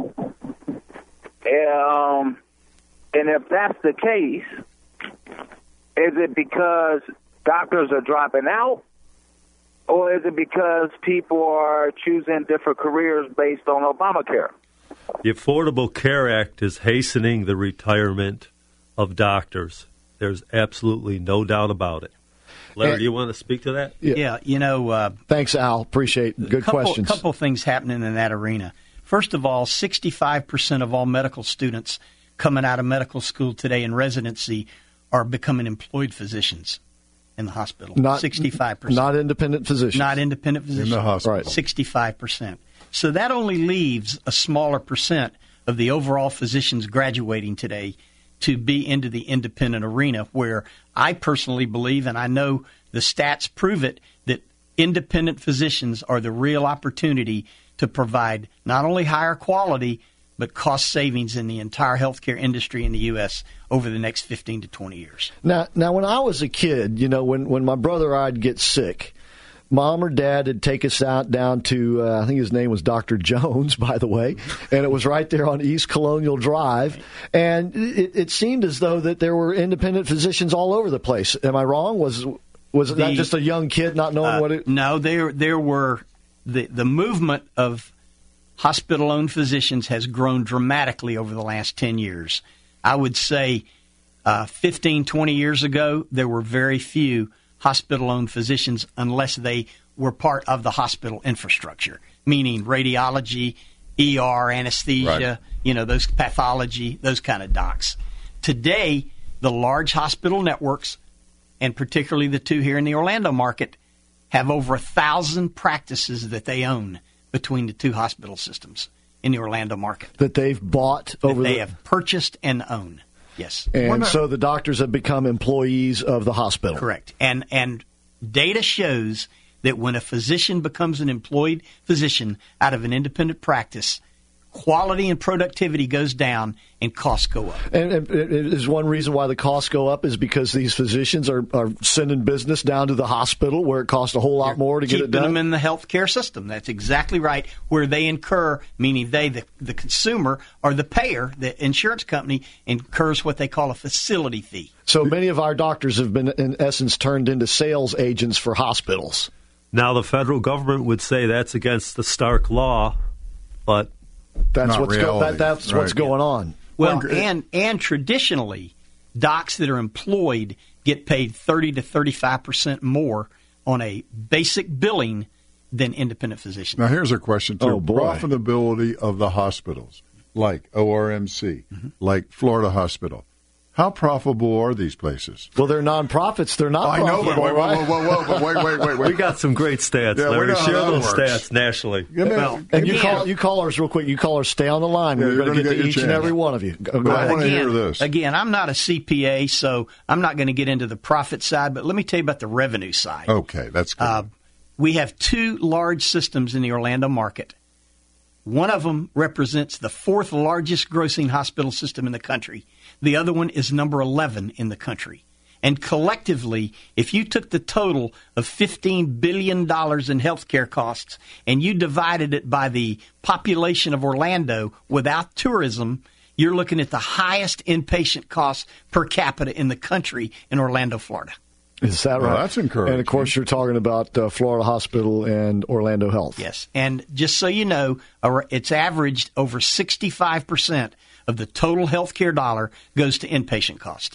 Um, and if that's the case, is it because doctors are dropping out? Or is it because people are choosing different careers based on Obamacare? The Affordable Care Act is hastening the retirement of doctors. There's absolutely no doubt about it. Larry, And- do you want to speak to that? Yeah. Yeah, you know, uh, Thanks, Al. Appreciate it. Good couple, questions. couple things happening in that arena. First of all, sixty-five percent of all medical students coming out of medical school today in residency are becoming employed physicians in the hospital. Not sixty-five percent. Not independent physicians. Not independent physicians. In the hospital. Right. sixty-five percent. So that only leaves a smaller percent of the overall physicians graduating today to be into the independent arena, where I personally believe, and I know the stats prove it, that independent physicians are the real opportunity to provide not only higher quality, but cost savings in the entire healthcare industry in the U S over the next fifteen to twenty years. Now, now, when I was a kid, you know, when, when my brother or I'd get sick, Mom or Dad would take us out down to, uh, I think his name was Doctor Jones, by the way, and it was right there on East Colonial Drive. And it, it seemed as though that there were independent physicians all over the place. Am I wrong? Was was it The, not just a young kid not knowing uh, what it? No, there there were the the movement of hospital-owned physicians has grown dramatically over the last ten years. I would say uh, fifteen, twenty years ago, there were very few hospital-owned physicians unless they were part of the hospital infrastructure, meaning radiology, E R, anesthesia, Right. you know, those pathology, those kind of docs. Today, the large hospital networks, and particularly the two here in the Orlando market, have over a thousand practices that they own between the two hospital systems in the Orlando market. That they've bought That over they the, have purchased and own. Yes. and so the doctors have become employees of the hospital. Correct. And and data shows that when a physician becomes an employed physician out of an independent practice, quality and productivity goes down and costs go up. And, and it is one reason why the costs go up is because these physicians are, are sending business down to the hospital where it costs a whole lot more to get it Keeping done. them in the healthcare system. That's exactly right. Where they incur, meaning they, the, the consumer, or the payer, the insurance company, incurs what they call a facility fee. So many of our doctors have been, in essence, turned into sales agents for hospitals. Now, the federal government would say that's against the Stark law, but That's Not what's go, reality. that, that's Right. what's going on. Well, and and traditionally, docs that are employed get paid thirty to thirty-five percent more on a basic billing than independent physicians. Now, here's a question, too. Oh, boy. Profitability of the hospitals, like O R M C, like Florida Hospital. How profitable are these places? Well, they're nonprofits. They're not I know, but profitable, wait, right? wait, wait, wait, but wait, wait, wait, wait. we got some great stats, Yeah, we Larry. know how Share that those works. stats nationally. Give me- Well, And you Again- call you callers real quick. You callers, stay on the line. Yeah, We're you're going to gonna get get to each your and chance. every one of you. Go, go I ahead. wanna again, hear this. Again, I'm not a C P A, so I'm not going to get into the profit side, but let me tell you about the revenue side. Okay, that's good. Uh, we have two large systems in the Orlando market. One of them represents the fourth largest grossing hospital system in the country. The other one is number eleven in the country. And collectively, if you took the total of fifteen billion dollars in healthcare costs and you divided it by the population of Orlando without tourism, you're looking at the highest inpatient costs per capita in the country in Orlando, Florida. Is that Well, right? that's encouraging. And of course, you're talking about uh, Florida Hospital and Orlando Health. Yes. And just so you know, ar- it's averaged over sixty-five percent of the total healthcare dollar goes to inpatient cost.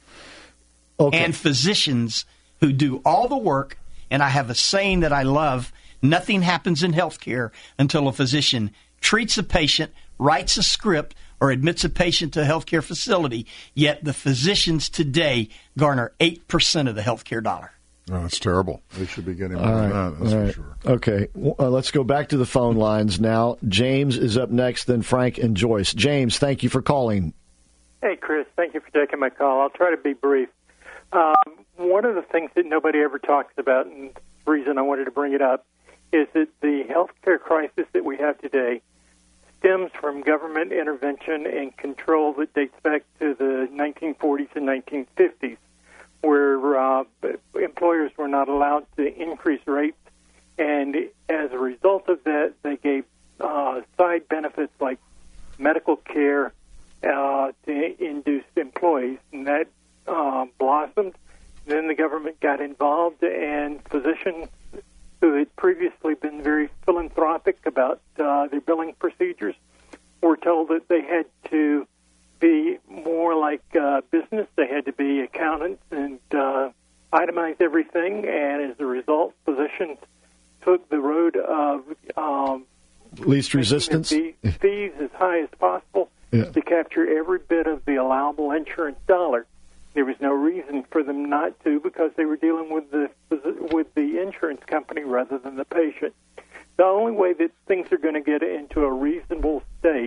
Okay. And physicians who do all the work, and I have a saying that I love, nothing happens in healthcare until a physician treats a patient, writes a script, or admits a patient to a healthcare facility, yet the physicians today garner eight percent of the healthcare dollar. Oh, that's terrible. They should be getting more All than right. that, that's All for right. sure. Okay. Well, Uh, let's go back to the phone lines now. James is up next, then Frank and Joyce. James, thank you for calling. Hey, Chris, thank you for taking my call. I'll try to be brief. Um, one of the things that nobody ever talks about, and the reason I wanted to bring it up, is that the healthcare crisis that we have today stems from government intervention and control that dates back to the nineteen forties and nineteen fifties, where uh, employers were not allowed to increase rates, and as a result of that, they gave uh, side benefits like medical care uh, to induced employees, and that uh, blossomed. Then the government got involved, and physicians who had previously been very philanthropic about uh, their billing procedures were told that they had to be more like uh, business. They had to be accountants and uh, itemize everything, and as a result, physicians took the road of um, Least resistance? making their fee- fees as high as possible Yeah. to capture every bit of the allowable insurance dollar. There was no reason for them not to, because they were dealing with the with the insurance company rather than the patient. The only way that things are going to get into a reasonable state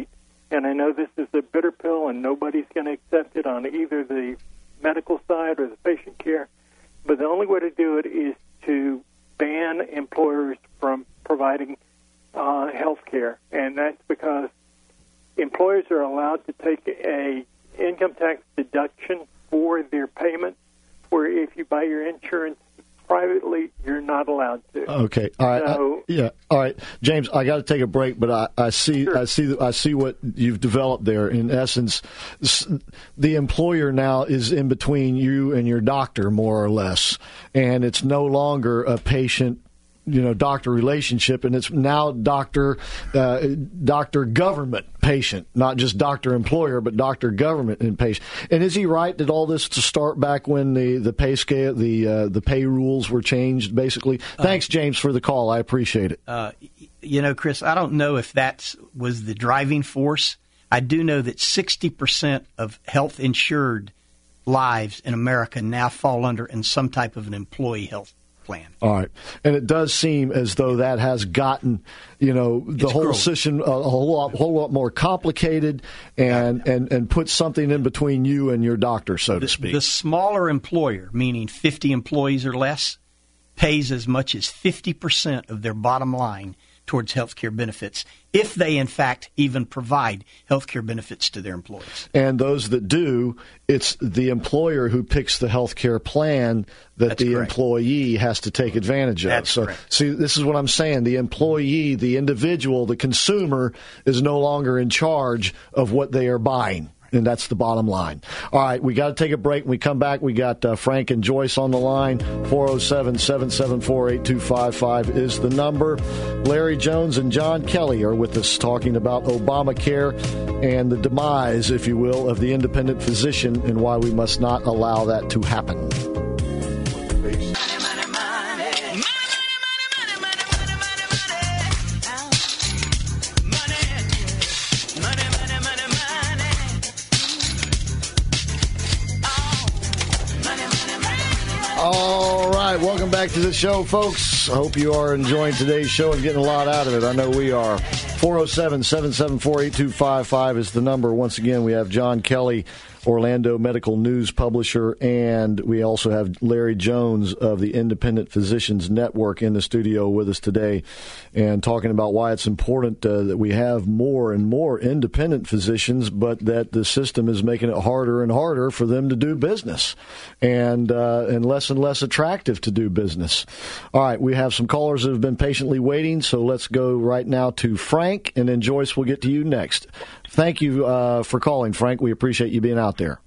and I know this is a bitter pill, and nobody's going to accept it on either the medical side or the patient care, but the only way to do it is to ban employers from providing uh, health care, and that's because employers are allowed to take a income tax deduction for their payment, where if you buy your insurance privately, you're not allowed to. Okay, all right, So, I, yeah, all right, James. I got to take a break, but I, I see, Sure. I see, I see what you've developed there. In essence, s- the employer now is in between you and your doctor, more or less, and it's no longer a patient, you know, doctor relationship, and it's now doctor, uh, doctor government patient, not just doctor employer, but doctor government and patient. And is he right? Did all this to start back when the, the pay scale, the uh, the pay rules were changed? Basically, thanks, James, for the call. I appreciate it. Uh, you know, Chris, I don't know if that was the driving force. I do know that sixty percent of health insured lives in America now fall under in some type of an employee health plan. All right. And it does seem as though that has gotten, you know, the It's whole growing. system a, a whole lot, whole lot more complicated and, and, and put something in between you and your doctor, so to speak. The smaller employer, meaning fifty employees or less, pays as much as fifty percent of their bottom line towards health care benefits, if they, in fact, even provide health care benefits to their employees. And those that do, it's the employer who picks the health care plan that That's the correct. employee has to take advantage of. That's so, correct. see, this is what I'm saying. The employee, the individual, the consumer is no longer in charge of what they are buying. And that's the bottom line. All right, we got to take a break. When we come back, we got uh, Frank and Joyce on the line. four oh seven, seven seven four, eight two five five is the number. Larry Jones and John Kelly are with us talking about Obamacare and the demise, if you will, of the independent physician and why we must not allow that to happen. All right, welcome back to the show, folks. I hope you are enjoying today's show and getting a lot out of it. I know we are. four oh seven, seven seven four, eight two five five is the number. Once again, we have John Kelly, Orlando Medical News publisher, and we also have Larry Jones of the Independent Physicians Network in the studio with us today and talking about why it's important uh, that we have more and more independent physicians, but that the system is making it harder and harder for them to do business and uh, and less and less attractive to do business. All right, we have some callers that have been patiently waiting, so let's go right now to Frank, and then Joyce will get to you next. Thank you uh, for calling, Frank. We appreciate you being out there.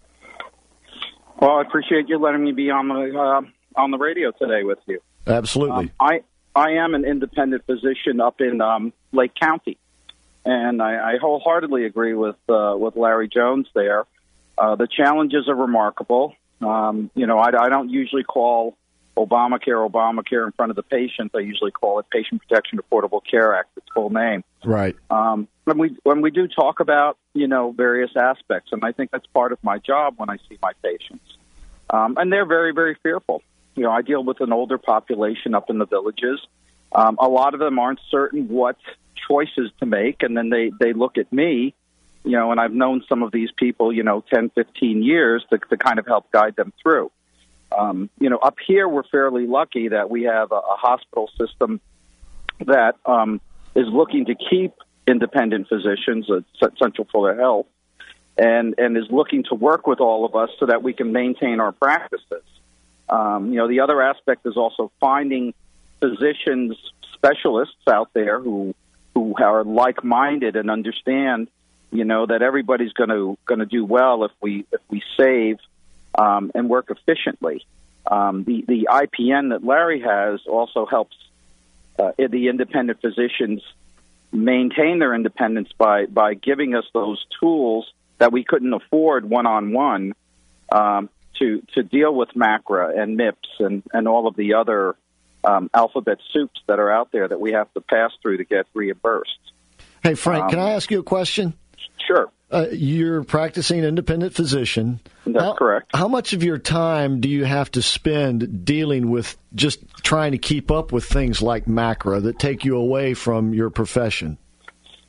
Well, I appreciate you letting me be on the uh, on the radio today with you. Absolutely. Um, I I am an independent physician up in um, Lake County, and I, I wholeheartedly agree with uh, with Larry Jones there. Uh, the challenges are remarkable. Um, you know, I, I don't usually call Obamacare Obamacare in front of the patient. I usually call it Patient Protection Affordable Care Act, its full name. Right. Um, when we when we do talk about, you know, various aspects, and I think that's part of my job when I see my patients, um, and they're very, very fearful. You know, I deal with an older population up in the villages. Um, a lot of them aren't certain what choices to make, and then they, they look at me, you know, and I've known some of these people, you know, ten, fifteen years to, to kind of help guide them through. Um, you know, up here we're fairly lucky that we have a, a hospital system that um, is looking to keep independent physicians, uh, Central Florida Health, and, and is looking to work with all of us so that we can maintain our practices. Um, you know, the other aspect is also finding physicians, specialists out there who who are like-minded and understand, you know, that everybody's going to going to do well if we if we save um, and work efficiently. Um, the the I P N that Larry has also helps uh, the independent physicians maintain their independence by by giving us those tools that we couldn't afford one-on-one um, to to deal with MACRA and M I P S and, and all of the other um, alphabet soups that are out there that we have to pass through to get reimbursed. Hey, Frank, Um, can I ask you a question? Sure. Uh, you're practicing independent physician. That's how, correct. How much of your time do you have to spend dealing with just trying to keep up with things like MACRA that take you away from your profession?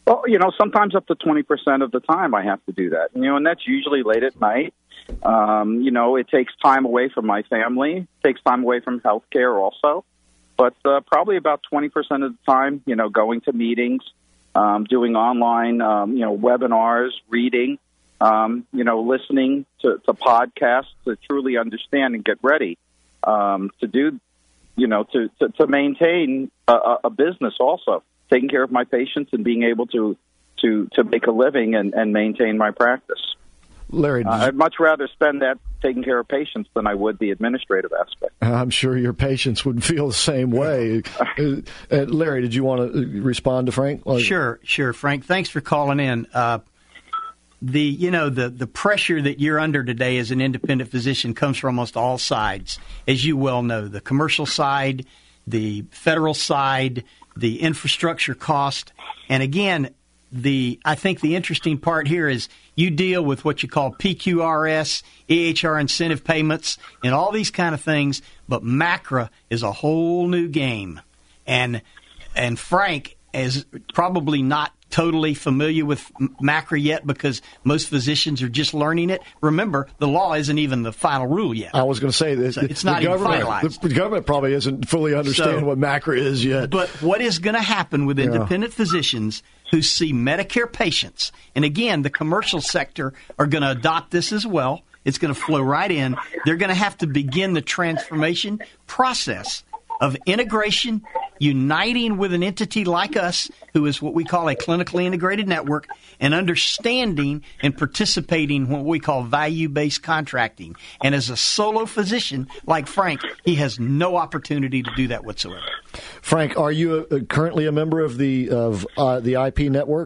Well, you know, sometimes up to twenty percent of the time I have to do that. You know, and that's usually late at night. Um, you know, it takes time away from my family, takes time away from health care also. But uh, probably about twenty percent of the time, you know, going to meetings, um, doing online, um, you know, webinars, reading, um, you know, listening to, to podcasts to truly understand and get ready um, to do, you know, to, to, to maintain a, a business also. Taking care of my patients and being able to to, to make a living and, and maintain my practice. Larry, uh, I'd much rather spend that taking care of patients than I would the administrative aspect. I'm sure your patients would feel the same way. uh, Larry, did you want to respond to Frank? Like, sure, sure, Frank. Thanks for calling in. Uh, the you know the the pressure that you're under today as an independent physician comes from almost all sides, as you well know. The commercial side, the federal side, the infrastructure cost, and again, the I think the interesting part here is you deal with what you call P Q R S, E H R incentive payments, and all these kind of things, but MACRA is a whole new game. And and Frank is probably not totally familiar with MACRA yet because most physicians are just learning it. Remember, the law isn't even the final rule yet. I was going to say that so it's not even finalized. The, the government probably isn't fully understanding so, what MACRA is yet. But what is going to happen with independent yeah. physicians who see Medicare patients, and again, the commercial sector are going to adopt this as well. It's going to flow right in. They're going to have to begin the transformation process of integration, uniting with an entity like us, who is what we call a clinically integrated network, and understanding and participating in what we call value-based contracting. And as a solo physician like Frank, he has no opportunity to do that whatsoever. Frank, are you a, currently a member of the of uh, the I P network?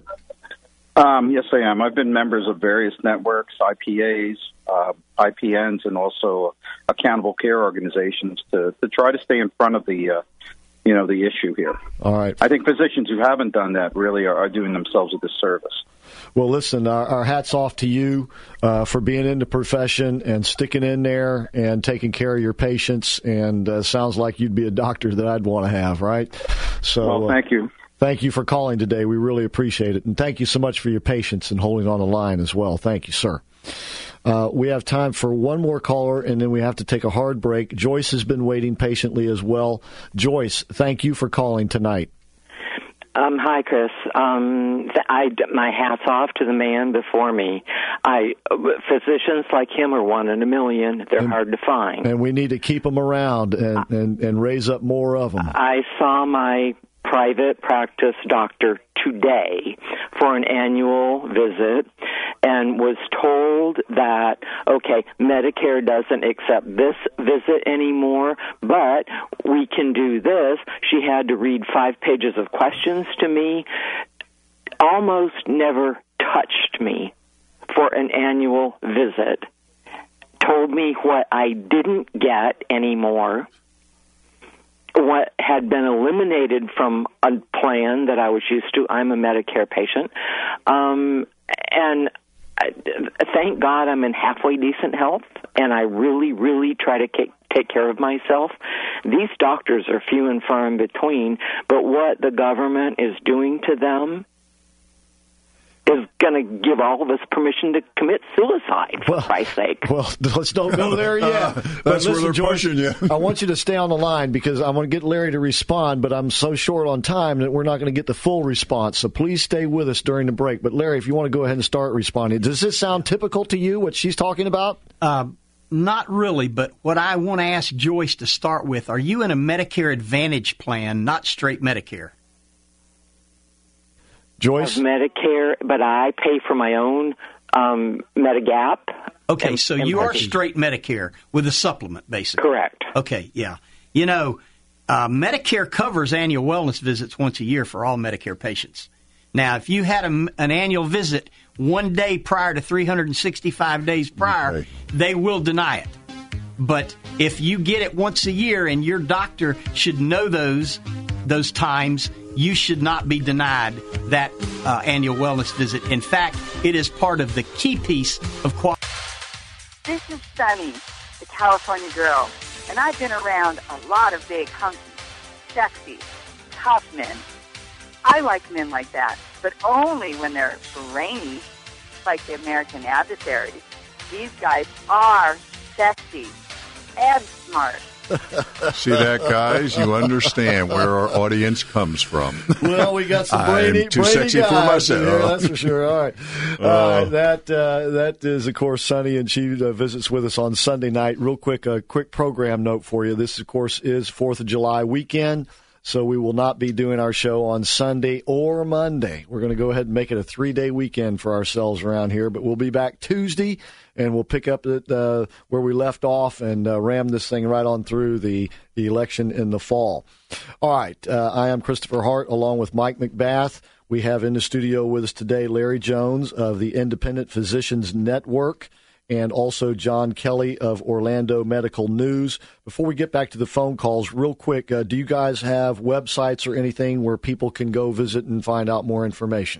Um, yes, I am. I've been members of various networks, I P As, uh, I P Ns, and also accountable care organizations to, to try to stay in front of the, uh, you know, the issue here. All right. I think physicians who haven't done that really are, are doing themselves a disservice. Well, listen, our, our hats off to you uh, for being in the profession and sticking in there and taking care of your patients. And uh, sounds like you'd be a doctor that I'd want to have, right? So, well, thank you. Uh, Thank you for calling today. We really appreciate it. And thank you so much for your patience and holding on the line as well. Thank you, sir. Uh, we have time for one more caller, and then we have to take a hard break. Joyce has been waiting patiently as well. Joyce, thank you for calling tonight. Um, hi, Chris. Um, I, my hat's off to the man before me. I physicians like him are one in a million. They're and, hard to find. And we need to keep them around and, and, and raise up more of them. I saw my private practice doctor today for an annual visit and was told that, okay, Medicare doesn't accept this visit anymore, but we can do this. She had to read five pages of questions to me, almost never touched me for an annual visit, told me what I didn't get anymore, what had been eliminated from a plan that I was used to. I'm a Medicare patient. Um, and I, thank God I'm in halfway decent health, and I really, really try to take, take care of myself. These doctors are few and far in between, but what the government is doing to them is going to give all of us permission to commit suicide, for well, Christ's sake. Well, let's don't go there yet. That's but listen, where they're George, pushing you. I want you to stay on the line because I want to get Larry to respond, but I'm so short on time that we're not going to get the full response. So please stay with us during the break. But, Larry, if you want to go ahead and start responding, does this sound typical to you, what she's talking about? Uh, not really, but what I want to ask Joyce to start with, are you in a Medicare Advantage plan, not straight Medicare? Joyce? Of Medicare, but I pay for my own um, Medigap. Okay, and, so and you parking. are straight Medicare with a supplement, basically. Correct. Okay, yeah. You know, uh, Medicare covers annual wellness visits once a year for all Medicare patients. Now, if you had a, an annual visit one day prior to three hundred sixty-five days prior, okay, they will deny it. But if you get it once a year and your doctor should know those those times, you should not be denied that uh, annual wellness visit. In fact, it is part of the key piece of quality. This is Sunny, the California girl, and I've been around a lot of big, hunky, sexy, tough men. I I like men like that, but only when they're brainy, like the American adversaries. These guys are sexy and smart. See that, guys? You understand where our audience comes from. Well, we got some brainy, I'm too brainy sexy for guys in myself. here, that's for sure. All right. All Uh, right. That, uh, that is, of course, Sunny, and she uh, visits with us on Sunday night. Real quick, a quick program note for you. This, of course, is fourth of July weekend, so we will not be doing our show on Sunday or Monday. We're going to go ahead and make it a three-day weekend for ourselves around here, but we'll be back Tuesday, and we'll pick up at, uh, where we left off and uh, ram this thing right on through the, the election in the fall. All right. Uh, I am Christopher Hart, along with Mike McBath. We have in the studio with us today Larry Jones of the Independent Physicians Network, and also John Kelly of Orlando Medical News. Before we get back to the phone calls, real quick, uh, do you guys have websites or anything where people can go visit and find out more information?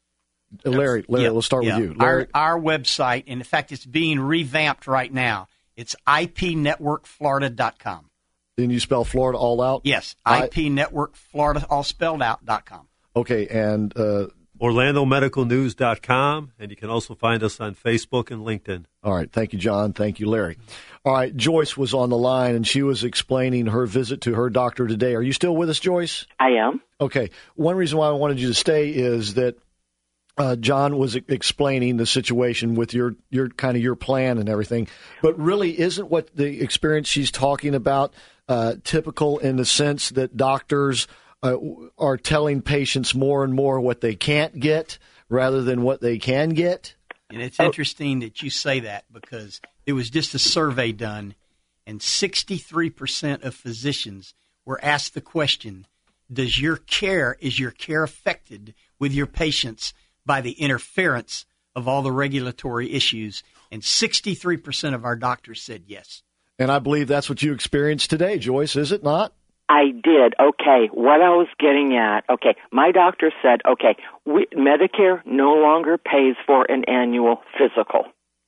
Uh, Larry, Larry, Yeah, let's start yeah. with you. Larry, Our, our website, and in fact, it's being revamped right now. It's I P network florida dot com. Didn't you spell Florida all out? Yes, I- I P network florida all spelled out dot com. Okay, and uh, Orlando Medical News dot com, and you can also find us on Facebook and LinkedIn. all right. Thank you, John. Thank you, Larry. All right. Joyce was on the line, and she was explaining her visit to her doctor today. Are you still with us, Joyce? I am. Okay. One reason why I wanted you to stay is that uh, John was e- explaining the situation with your, your kind of your plan and everything. But really, isn't what the experience she's talking about uh, typical in the sense that doctors uh, are telling patients more and more what they can't get rather than what they can get? And it's interesting that you say that because there was just a survey done, and sixty-three percent of physicians were asked the question, does your care, is your care affected with your patients by the interference of all the regulatory issues? And sixty-three percent of our doctors said yes. And I believe that's what you experienced today, Joyce, is it not? I did. Okay, what I was getting at, okay, my doctor said, okay, we, Medicare no longer pays for an annual physical.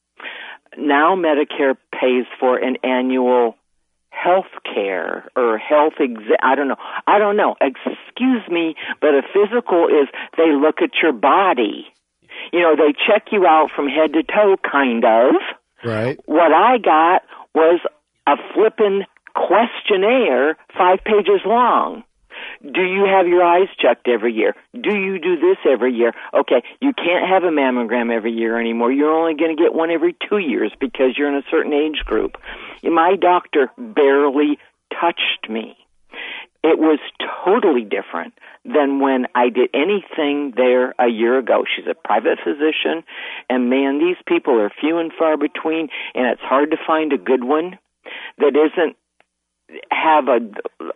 Now Medicare pays for an annual health care or health exam. I don't know. I don't know. Excuse me, but a physical is they look at your body. You know, they check you out from head to toe, kind of. Right. What I got was a flippin' questionnaire five pages long. Do you have your eyes checked every year? Do you do this every year? Okay, you can't have a mammogram every year anymore. You're only going to get one every two years because you're in a certain age group. My doctor barely touched me. It was totally different than when I did anything there a year ago. She's a private physician, and man, these people are few and far between, and it's hard to find a good one that isn't have a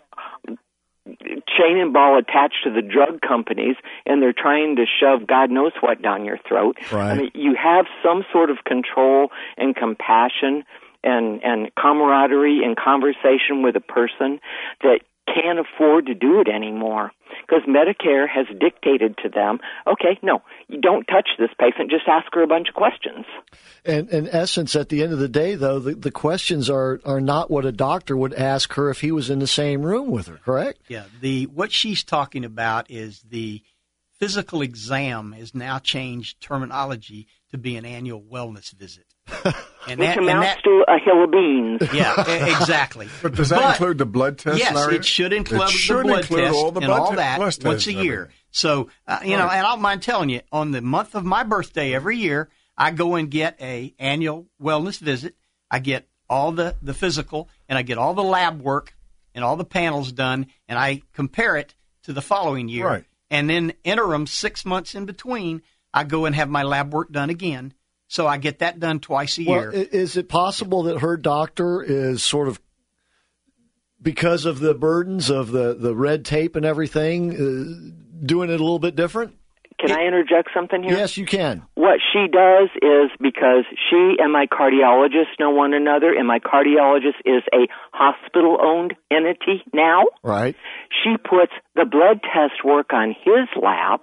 chain and ball attached to the drug companies, and they're trying to shove God knows what down your throat. Right. I mean, you have some sort of control and compassion and, and camaraderie and conversation with a person that can't afford to do it anymore because Medicare has dictated to them, okay, no, you don't touch this patient, just ask her a bunch of questions. And in essence, at the end of the day, though, the, the questions are, are not what a doctor would ask her if he was in the same room with her, correct? Yeah, the what she's talking about is the physical exam has now changed terminology to be an annual wellness visit. And Which that, amounts and that, to a hill of beans. Yeah, e- exactly. But does that But, include the blood test, Yes, Larry? it should include It the should blood include test all the and blood all te- that blood once tests a and year. everything. So, uh, you know, Right. and I'm, I'm telling you, on the month of my birthday every year, I go and get a annual wellness visit. I get all the, the physical, and I get all the lab work and all the panels done, and I compare it to the following year. Right. And then interim, six months in between, I go and have my lab work done again. So I get that done twice a Well, year. i- is it possible that her doctor is sort of, because of the burdens of the, the red tape and everything, uh, doing it a little bit different? Can I interject something here? Yes, you can. What she does is because she and my cardiologist know one another, and my cardiologist is a hospital-owned entity now. Right. She puts the blood test work on his lap.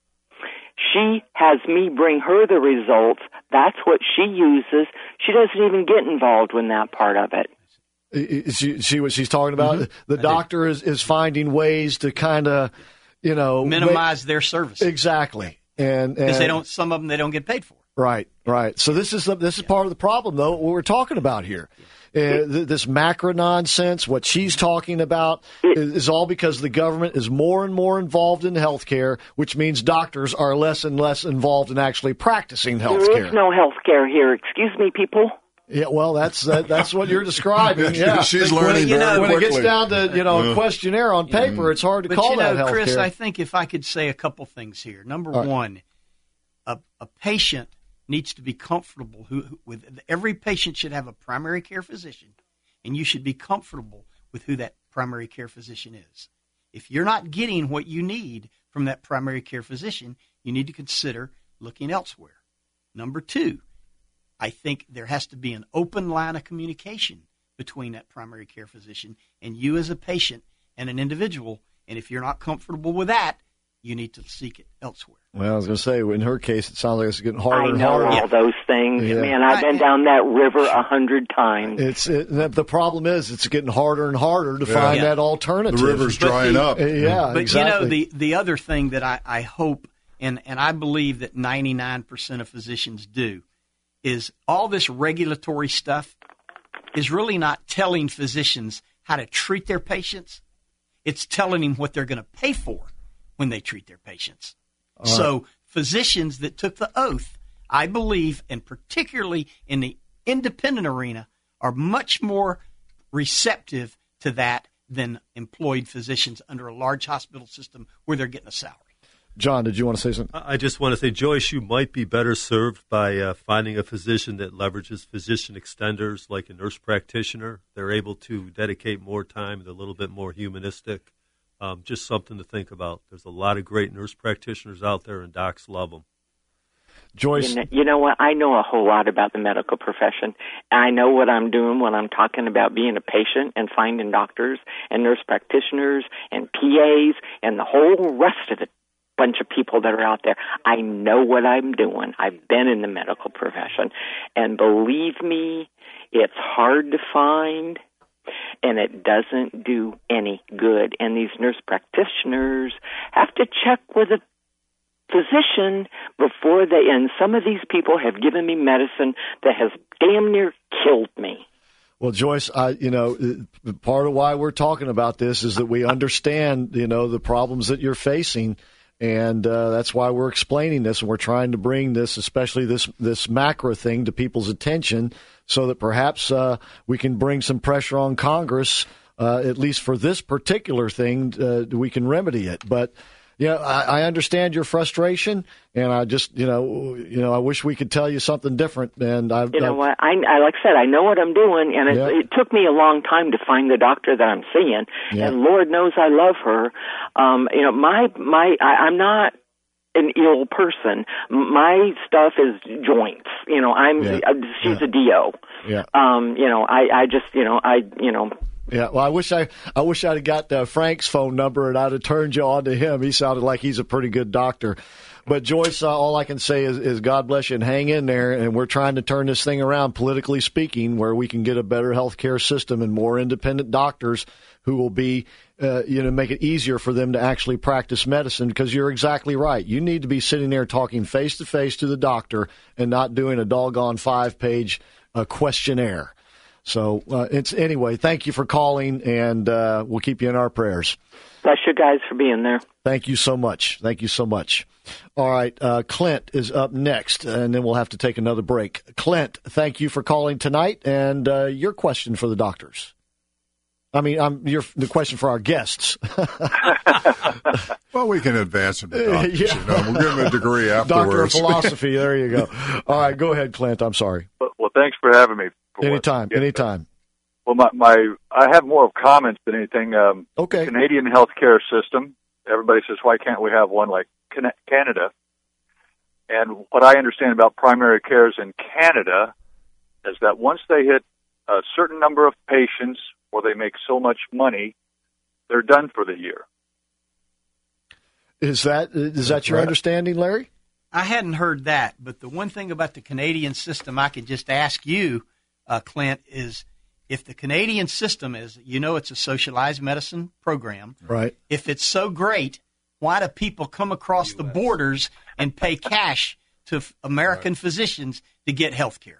She has me bring her the results. That's what she uses. She doesn't even get involved in that part of it. Is she, see what she's talking about? Mm-hmm. The doctor is, is finding ways to kind of, you know, minimize their service. Exactly. And Because they and- don't, some of them they don't get paid for. Right, right. So this is the, this is part of the problem, though, what we're talking about here. Uh, th- this macro nonsense, what she's talking about, is, is all because the government is more and more involved in healthcare, which means doctors are less and less involved in actually practicing There healthcare. is no health care here. Excuse me, people. Yeah, well, that's that, that's what you're describing. Yeah, She's When- learning you know, very when it gets quickly. down to you know a Yeah. questionnaire on paper, it's hard to But call you know, that healthcare. Chris, I think if I could say a couple things here. Number All right. one, a, a patient needs to be comfortable who, who- with every patient should have a primary care physician, and you should be comfortable with who that primary care physician is. If you're not getting what you need from that primary care physician, you need to consider looking elsewhere. Number two, I think there has to be an open line of communication between that primary care physician and you as a patient and an individual. And if you're not comfortable with that, you need to seek it elsewhere. Well, I was going to say, in her case, it sounds like it's getting harder I and know harder. all those things. Yeah. Man, I've been down that river a hundred times. It's it, the problem is it's getting harder and harder to Yeah. find Yeah. that alternative. The river's But drying the- up. Uh, Yeah, But exactly. you know, the, the other thing that I, I hope, and, and I believe that ninety-nine percent of physicians do, is all this regulatory stuff is really not telling physicians how to treat their patients. It's telling them what they're going to pay for when they treat their patients. All So physicians that took the oath, I believe, and particularly in the independent arena, are much more receptive to that than employed physicians under a large hospital system where they're getting a salary. John, did you want to say something? I I just want to say, Joyce, you might be better served by uh, finding a physician that leverages physician extenders like a nurse practitioner. They're able to dedicate more time. They're a little bit more humanistic. Um, just something to think about. There's a lot of great nurse practitioners out there, and docs love them. Joyce, You know, you know what? I know a whole lot about the medical profession. I know what I'm doing when I'm talking about being a patient and finding doctors and nurse practitioners and P As and the whole rest of the bunch of people that are out there. I know what I'm doing. I've been in the medical profession. And believe me, it's hard to find, and it doesn't do any good. And these nurse practitioners have to check with a physician before they, and some of these people have given me medicine that has damn near killed me. Well, Joyce, I, you know, uh, part of why we're talking about this is that we understand, you know, the problems that you're facing, and uh, that's why we're explaining this, and we're trying to bring this, especially this this macro thing, to people's attention, so that perhaps uh, we can bring some pressure on Congress, uh, at least for this particular thing, uh, we can remedy it. But you know, I, I understand your frustration, and I just, you know, you know, I wish we could tell you something different. And I, You know I, what? I, I like I said, I know what I'm doing, and it, Yeah. it took me a long time to find the doctor that I'm seeing. Yeah. And Lord knows I love her. Um, you know, my my I, I'm not an ill person. My stuff is joints. You know, I'm Yeah. uh, she's a D O. yeah. Um, you know, I I just you know I you know. Yeah, well, I wish I, I wish I'd have got uh, Frank's phone number and I'd have turned you on to him. He sounded like he's a pretty good doctor. But Joyce, uh, all I can say is, is God bless you and hang in there. And we're trying to turn this thing around, politically speaking, where we can get a better healthcare system and more independent doctors who will be, uh, you know, make it easier for them to actually practice medicine. Because you're exactly right. You need to be sitting there talking face to face to the doctor and not doing a doggone five page uh, questionnaire. So uh, it's anyway, thank you for calling, and uh, we'll keep you in our prayers. Bless you guys for being there. Thank you so much. Thank you so much. All right, uh, Clint is up next, and then we'll have to take another break. Clint, thank you for calling tonight, and uh, your question for the doctors. I mean, um, your the question for our guests. Well, we can advance them to doctors, Yeah. you know. We'll give them a degree Doctor of afterwards. Philosophy, there you go. All right, go ahead, Clint. I'm sorry. Well, thanks for having me. for Anytime, what- anytime. Well, my, my I have more of comments than anything. Um, Okay. Canadian healthcare system. Everybody says, why can't we have one like Can- Canada? And what I understand about primary cares in Canada is that once they hit a certain number of patients or they make so much money, they're done for the year. Is that is that your Right. understanding, Larry? I hadn't heard that, but the one thing about the Canadian system I could just ask you, uh, Clint, is if the Canadian system is, you know, it's a socialized medicine program. Right. If it's so great, why do people come across the borders and pay cash to f- American right. physicians to get health care?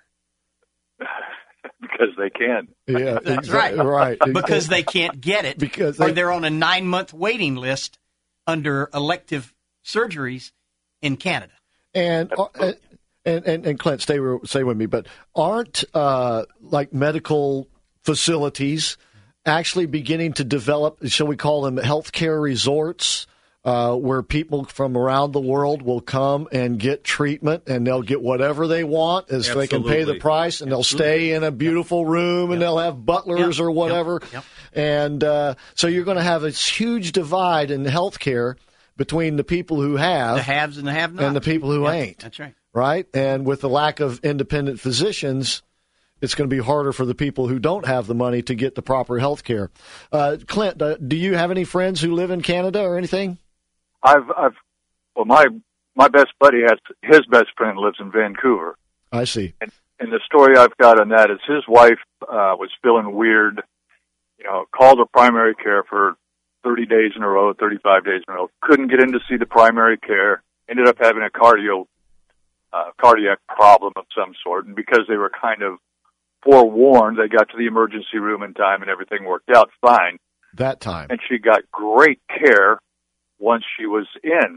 Because they can. Yeah, that's exactly, right. right. Because they can't get it. Because they, they, or they're on a nine-month waiting list under elective surgeries in Canada. And uh, and, and and Clint, stay stay with me. But aren't uh, like medical facilities actually beginning to develop? Shall we call them healthcare resorts? Uh, where people from around the world will come and get treatment, and they'll get whatever they want as Absolutely. they can pay the price, and they'll stay in a beautiful room, and Yep. they'll have butlers Yep. or whatever. Yep. Yep. And uh, so you're going to have this huge divide in healthcare between the people who have The haves and the have-nots. and the people who Yep. ain't. That's right. Right? And with the lack of independent physicians, it's going to be harder for the people who don't have the money to get the proper health care. Uh, Clint, uh, do you have any friends who live in Canada or anything? I've, I've, well, my my best buddy has his best friend lives in Vancouver, I see. and, and the story I've got on that is his wife uh, was feeling weird, you know, called her primary care for thirty days in a row, thirty-five days in a row, couldn't get in to see the primary care, ended up having a cardio uh, cardiac problem of some sort, and because they were kind of forewarned, they got to the emergency room in time, and everything worked out fine. That time, and she got great care once she was in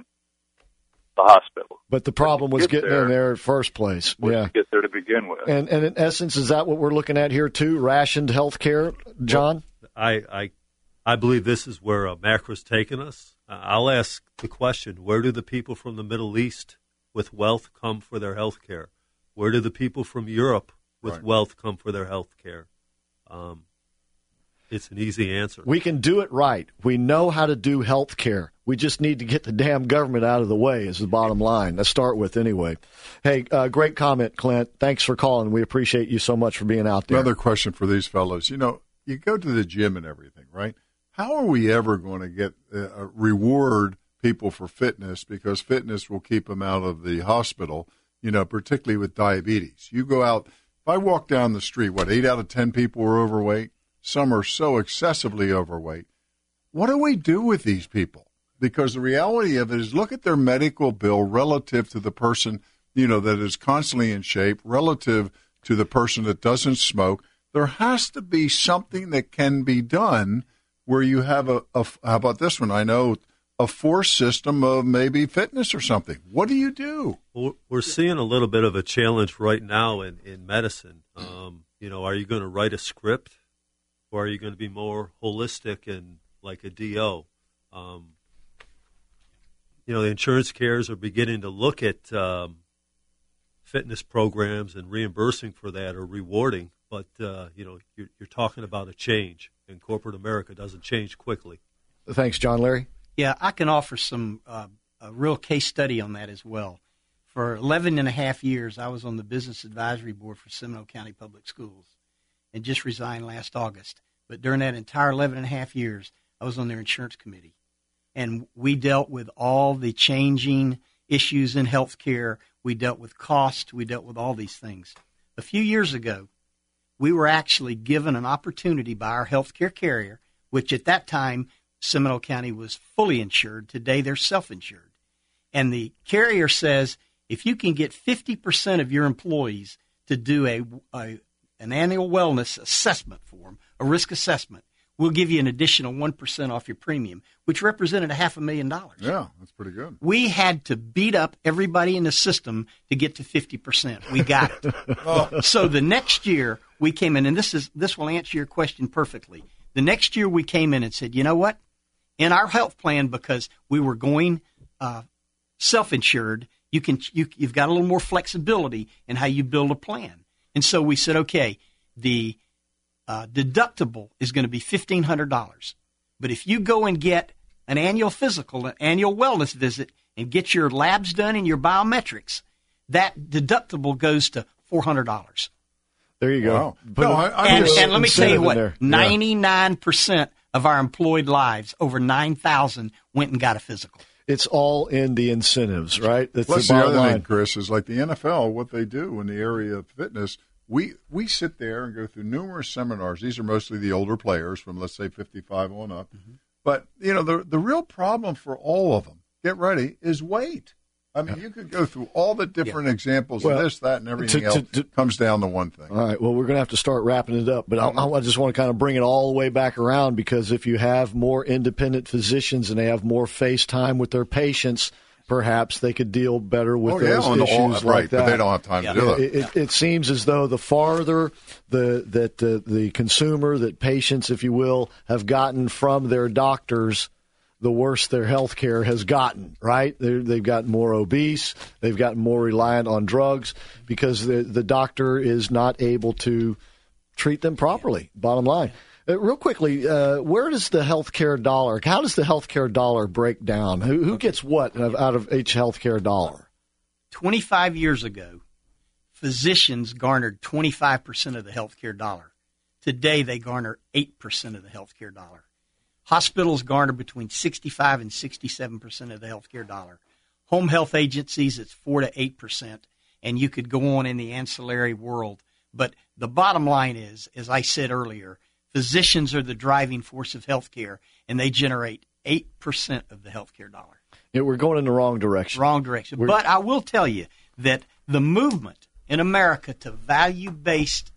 the hospital. But the problem was get getting there, in there in the first place. was Yeah. to get there to begin with. And and in essence, is that what we're looking at here too? Rationed health care, John? Well, I, I I believe this is where uh, Macro's taken us. Uh, I'll ask the question, where do the people from the Middle East with wealth come for their health care? Where do the people from Europe with Right. wealth come for their health care? Um, it's an easy answer. We can do it right. We know how to do health care. We just need to get the damn government out of the way is the bottom line. Let's start with anyway. Hey, uh, great comment, Clint. Thanks for calling. We appreciate you so much for being out there. Another question for these fellows. You know, you go to the gym and everything, right? How are we ever going to get uh, reward people for fitness, because fitness will keep them out of the hospital, you know, particularly with diabetes. You go out, if I walk down the street, what, eight out of ten people are overweight? Some are so excessively overweight. What do we do with these people? Because the reality of it is, look at their medical bill relative to the person, you know, that is constantly in shape, relative to the person that doesn't smoke. There has to be something that can be done where you have a, a how about this one? I know a force system of maybe fitness or something. What do you do? Well, we're seeing a little bit of a challenge right now in, in medicine. Um, you know, are you going to write a script, or are you going to be more holistic and like a D O? Um, you know, the insurance carriers are beginning to look at um, fitness programs and reimbursing for that or rewarding. But, uh, you know, you're, you're talking about a change, and corporate America doesn't change quickly. Thanks, John. Larry? Yeah, I can offer some uh, a real case study on that as well. For eleven and a half years, I was on the Business Advisory Board for Seminole County Public Schools and just resigned last August. But during that entire eleven and a half years, I was on their insurance committee. And we dealt with all the changing issues in health care. We dealt with cost. We dealt with all these things. A few years ago, we were actually given an opportunity by our health care carrier, which at that time, Seminole County was fully insured. Today, they're self-insured. And the carrier says, if you can get fifty percent of your employees to do a, a an annual wellness assessment form, a risk assessment, we'll give you an additional one percent off your premium, which represented a half a million dollars. Yeah, that's pretty good. We had to beat up everybody in the system to get to fifty percent. We got it. Oh. So the next year we came in, and this is this will answer your question perfectly. The next year we came in and said, you know what? In our health plan, because we were going uh, self-insured, you can you, you've got a little more flexibility in how you build a plan. And so we said, okay, the uh, deductible is going to be fifteen hundred dollars. But if you go and get an annual physical, an annual wellness visit, and get your labs done and your biometrics, that deductible goes to four hundred dollars. There you go. Wow. Put No, a- I- I And, just- and let me tell you incentive in what, there. Yeah. ninety-nine percent of our employed lives, over nine thousand, went and got a physical. It's all in the incentives, right? That's Plus, the the bottom other line. thing, Chris, is like the N F L, what they do in the area of fitness, we we sit there and go through numerous seminars. These are mostly the older players from, let's say, fifty-five on up. Mm-hmm. But, you know, the the real problem for all of them, get ready, is weight. I mean, you could go through all the different yeah. examples well, of this, that, and everything to, else. To, to, comes down to one thing. All right. Well, we're going to have to start wrapping it up. But I, I just want to kind of bring it all the way back around, because if you have more independent physicians and they have more face time with their patients, perhaps they could deal better with oh, yeah, those issues all, like right, that. But they don't have time yeah. to do it. It, it. It seems as though the farther the that uh, the consumer, that patients, if you will, have gotten from their doctors, the worse their health care has gotten, right? They're, they've gotten more obese. They've gotten more reliant on drugs because the, the doctor is not able to treat them properly, bottom line. Uh, real quickly, uh, where does the health care dollar, how does the health care dollar break down? Who, who gets what out of each health care dollar? twenty-five years ago, physicians garnered twenty-five percent of the health care dollar. Today, they garner eight percent of the health care dollar. Hospitals garner between sixty-five and sixty-seven percent of the health care dollar. Home health agencies, it's four to eight percent. And you could go on in the ancillary world. But the bottom line is, as I said earlier, physicians are the driving force of health care, and they generate eight percent of the health care dollar. Yeah, we're going in the wrong direction. Wrong direction. We're, but I will tell you that the movement in America to value-based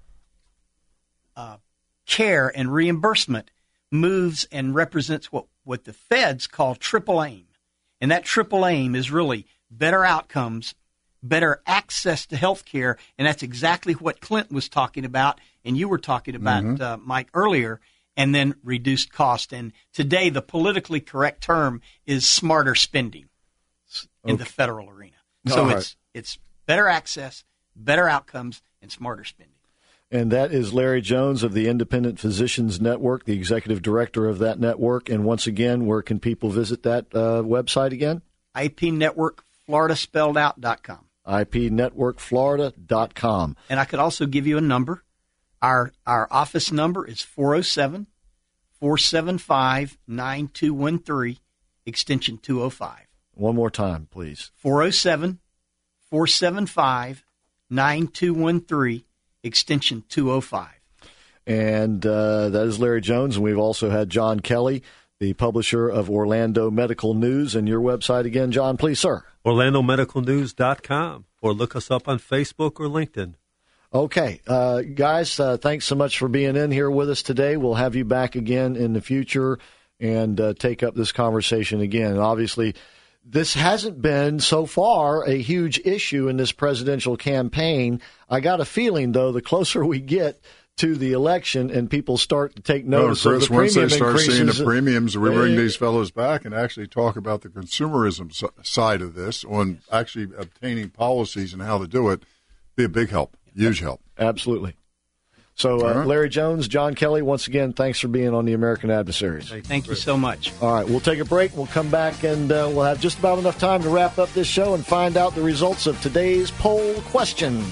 uh, care and reimbursement moves and represents what, what the feds call triple aim. And that triple aim is really better outcomes, better access to health care, and that's exactly what Clint was talking about and you were talking about, mm-hmm. uh, Mike, earlier, and then reduced cost. And today the politically correct term is smarter spending in okay. the federal arena. So All it's right. it's better access, better outcomes, and smarter spending. And that is Larry Jones of the Independent Physicians Network, the executive director of that network. And once again, where can people visit that uh, website again? I P Network Florida spelled out dot com. I P Network Florida dot com. And I could also give you a number. Our our office number is four oh seven, four seven five, nine two one three, extension two oh five. One more time, please. four oh seven, four seven five, nine two one three, extension two oh five. And uh, that is Larry Jones. And we've also had John Kelly, the publisher of Orlando Medical News. And your website again, John, please, sir. Orlando Medical News dot com, or look us up on Facebook or LinkedIn. Okay. Uh, guys, uh, thanks so much for being in here with us today. We'll have you back again in the future and uh, take up this conversation again. And obviously, this hasn't been, so far, a huge issue in this presidential campaign. I got a feeling, though, the closer we get to the election and people start to take notice no, Chris, of the once premium they start increases, seeing the premiums, we bring uh, these fellows back and actually talk about the consumerism side of this, on actually obtaining policies and how to do it, be a big help, huge help. Absolutely. So, uh, right. Larry Jones, John Kelly, once again, thanks for being on the American Adversaries. Thank you so much. All right, we'll take a break. We'll come back, and uh, we'll have just about enough time to wrap up this show and find out the results of today's poll question.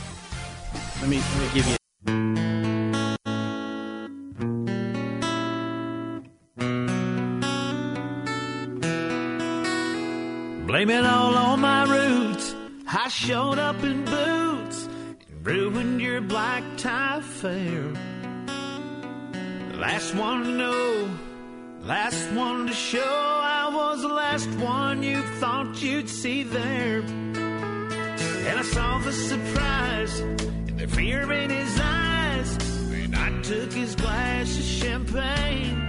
Let me, let me give you. Blame it all on my roots. I showed up in boots and ruined your black tie affair. Last one to know, last one to show. I was the last one you thought you'd see there. And I saw the surprise and the fear in his eyes, and I took his glass of champagne.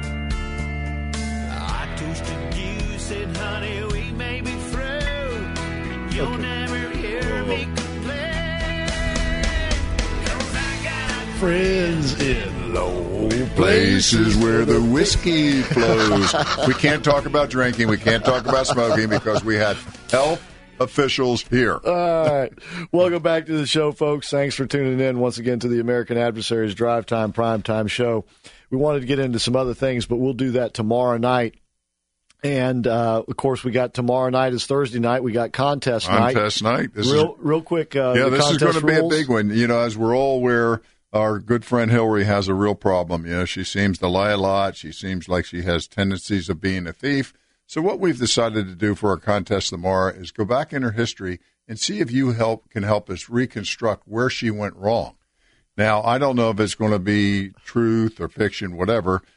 I toasted you, said, honey, we may be through, and you'll okay. never hear me complain. 'Cause I got friends in low places where the whiskey flows. We can't talk about drinking. We can't talk about smoking because we had health officials here. All right. Welcome back to the show, folks. Thanks for tuning in once again to the American Adversaries Drive Time Primetime Show. We wanted to get into some other things, but we'll do that tomorrow night. And, uh, of course, we got tomorrow night is Thursday night. We got contest, contest night. Contest night. This real, is, real quick. Uh, yeah, this is going to be rules. a big one. You know, as we're all aware, our good friend Hillary has a real problem. You know, she seems to lie a lot. She seems like she has tendencies of being a thief. So what we've decided to do for our contest tomorrow is go back in her history and see if you help can help us reconstruct where she went wrong. Now, I don't know if it's going to be truth or fiction, whatever.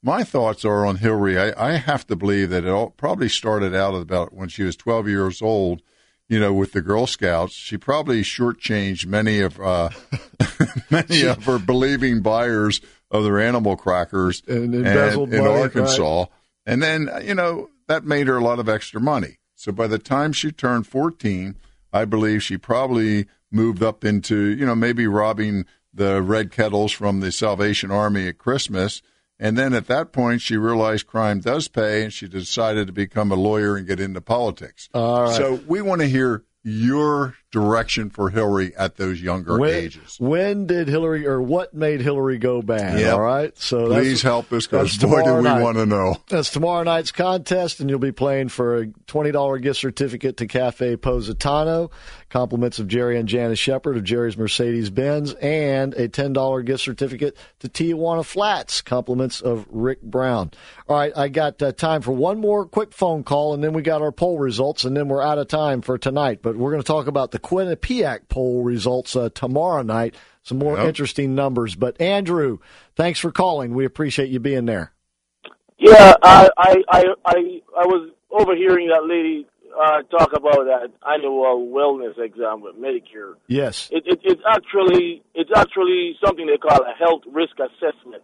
my thoughts are on Hillary. I, I have to believe that it all probably started out about when she was twelve years old, you know, with the Girl Scouts. She probably shortchanged many of uh, many of her believing buyers of their animal crackers and and, embezzled in money, Arkansas. right? And then, you know, that made her a lot of extra money. So by the time she turned fourteen, I believe she probably moved up into, you know, maybe robbing the red kettles from the Salvation Army at Christmas. And then at that point, she realized crime does pay, and she decided to become a lawyer and get into politics. All right. So we want to hear your direction for Hillary at those younger when, ages. When did Hillary, or what made Hillary go bad? Yep. All right. So please that's, help us, because that's boy, do we night. want to know. That's tomorrow night's contest, and you'll be playing for a twenty dollars gift certificate to Cafe Positano, compliments of Jerry and Janice Shepard of Jerry's Mercedes-Benz, and a ten dollars gift certificate to Tijuana Flats, compliments of Rick Brown. All right, I got uh, time for one more quick phone call, and then we got our poll results, and then we're out of time for tonight. But we're going to talk about the Quinnipiac poll results uh, tomorrow night. Some more Yep. interesting numbers. But Andrew, thanks for calling. We appreciate you being there. Yeah, I I I I, I was overhearing that lady uh, talk about that annual wellness exam with Medicare. Yes. It, it, it's actually it's actually something they call a health risk assessment.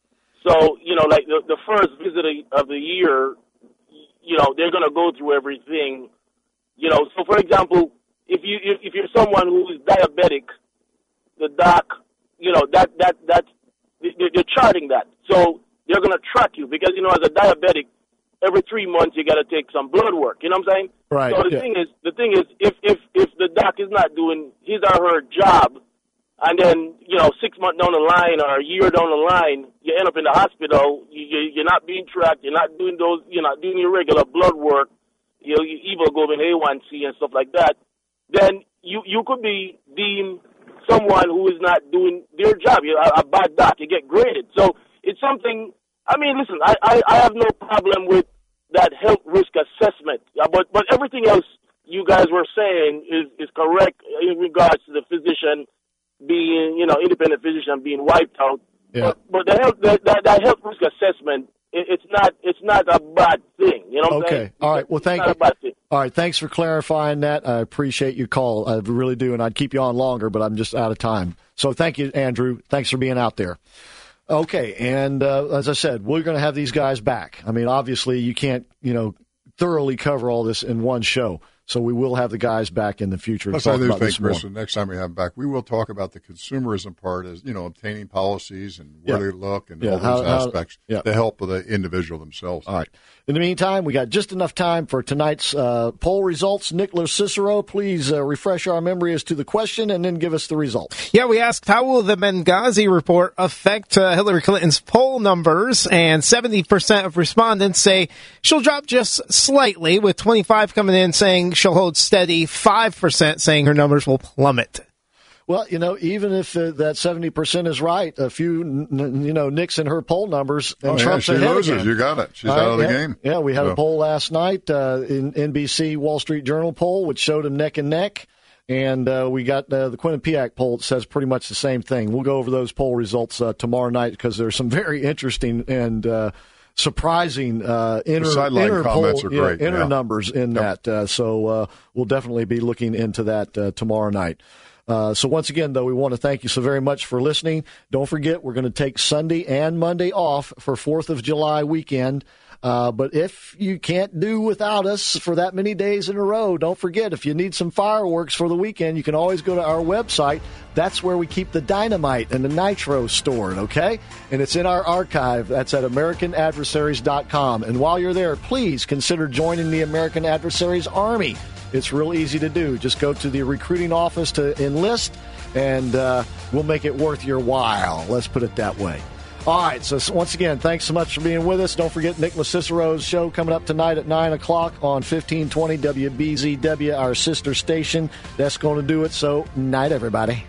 So you know, like the, the first visit of the year, you know, they're going to go through everything. You know, so for example, if you if, if you're someone who is diabetic, the doc, you know, that that that they're, they're charting that. So they're going to track you because, you know, as a diabetic, every three months you got to take some blood work. You know what I'm saying? Right. So the yeah. thing is, the thing is, if if if the doc is not doing his or her job, and then you know six months down the line or a year down the line, you end up in the hospital. You, you, you're not being tracked. You're not doing those. You're not doing your regular blood work. You know, your hemoglobin A one C and stuff like that. Then you you could be deemed someone who is not doing their job. You're a, a bad doc. You get graded. So it's something. I mean, listen, I, I, I have no problem with that health risk assessment, yeah, but but everything else you guys were saying is, is correct in regards to the physician being, you know, independent physician being wiped out. Yeah. But, but the health that, that, that health risk assessment, it, it's not it's not a bad thing. You know what I'm saying? Okay. All right. Well, thank it's you. not a bad thing. All right. Thanks for clarifying that. I appreciate your call. I really do, and I'd keep you on longer, but I'm just out of time. So thank you, Andrew. Thanks for being out there. Okay, and uh, as I said, we're going to have these guys back. I mean, obviously, you can't, you know, thoroughly cover all this in one show. So we will have the guys back in the future. Plus, to talk I do about think, this more. Chris, the next time we have them back, we will talk about the consumerism part, as you know, obtaining policies and where Yeah. they look and Yeah, all how- those how- aspects yeah. to help the individual themselves. All right. In the meantime, we got just enough time for tonight's uh, poll results. Nicholas Cicero, please uh, refresh our memory as to the question and then give us the results. Yeah, we asked, how will the Benghazi report affect uh, Hillary Clinton's poll numbers? And seventy percent of respondents say she'll drop just slightly, with twenty-five coming in saying she'll hold steady, five percent saying her numbers will plummet. Well, you know, even if uh, that seventy percent is right, a few, n- n- you know, nicks in her poll numbers, and Oh, yeah, Trump's she ahead loses. again. You got it. She's All out of the yeah. game. Yeah, we had So. a poll last night, uh, in N B C Wall Street Journal poll, which showed him neck and neck. And uh, we got uh, the Quinnipiac poll that says pretty much the same thing. We'll go over those poll results uh, tomorrow night because there's some very interesting and uh, surprising uh, inner, sideline inner comments poll, are great, yeah, inner yeah. numbers in Yep. that. Uh, so uh, we'll definitely be looking into that uh, tomorrow night. Uh, so once again, though, we want to thank you so very much for listening. Don't forget, we're going to take Sunday and Monday off for fourth of July weekend. Uh, but if you can't do without us for that many days in a row, don't forget, if you need some fireworks for the weekend, you can always go to our website. That's where we keep the dynamite and the nitro stored, okay? And it's in our archive. That's at American Adversaries dot com. And while you're there, please consider joining the American Adversaries Army. It's real easy to do. Just go to the recruiting office to enlist, and uh, we'll make it worth your while. Let's put it that way. All right, so once again, thanks so much for being with us. Don't forget Nicholas Cicero's show coming up tonight at nine o'clock on fifteen twenty W B Z W, our sister station. That's going to do it, so night, everybody.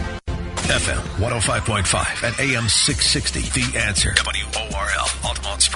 F M one oh five point five and A M six sixty. The Answer. W O R L. Altamont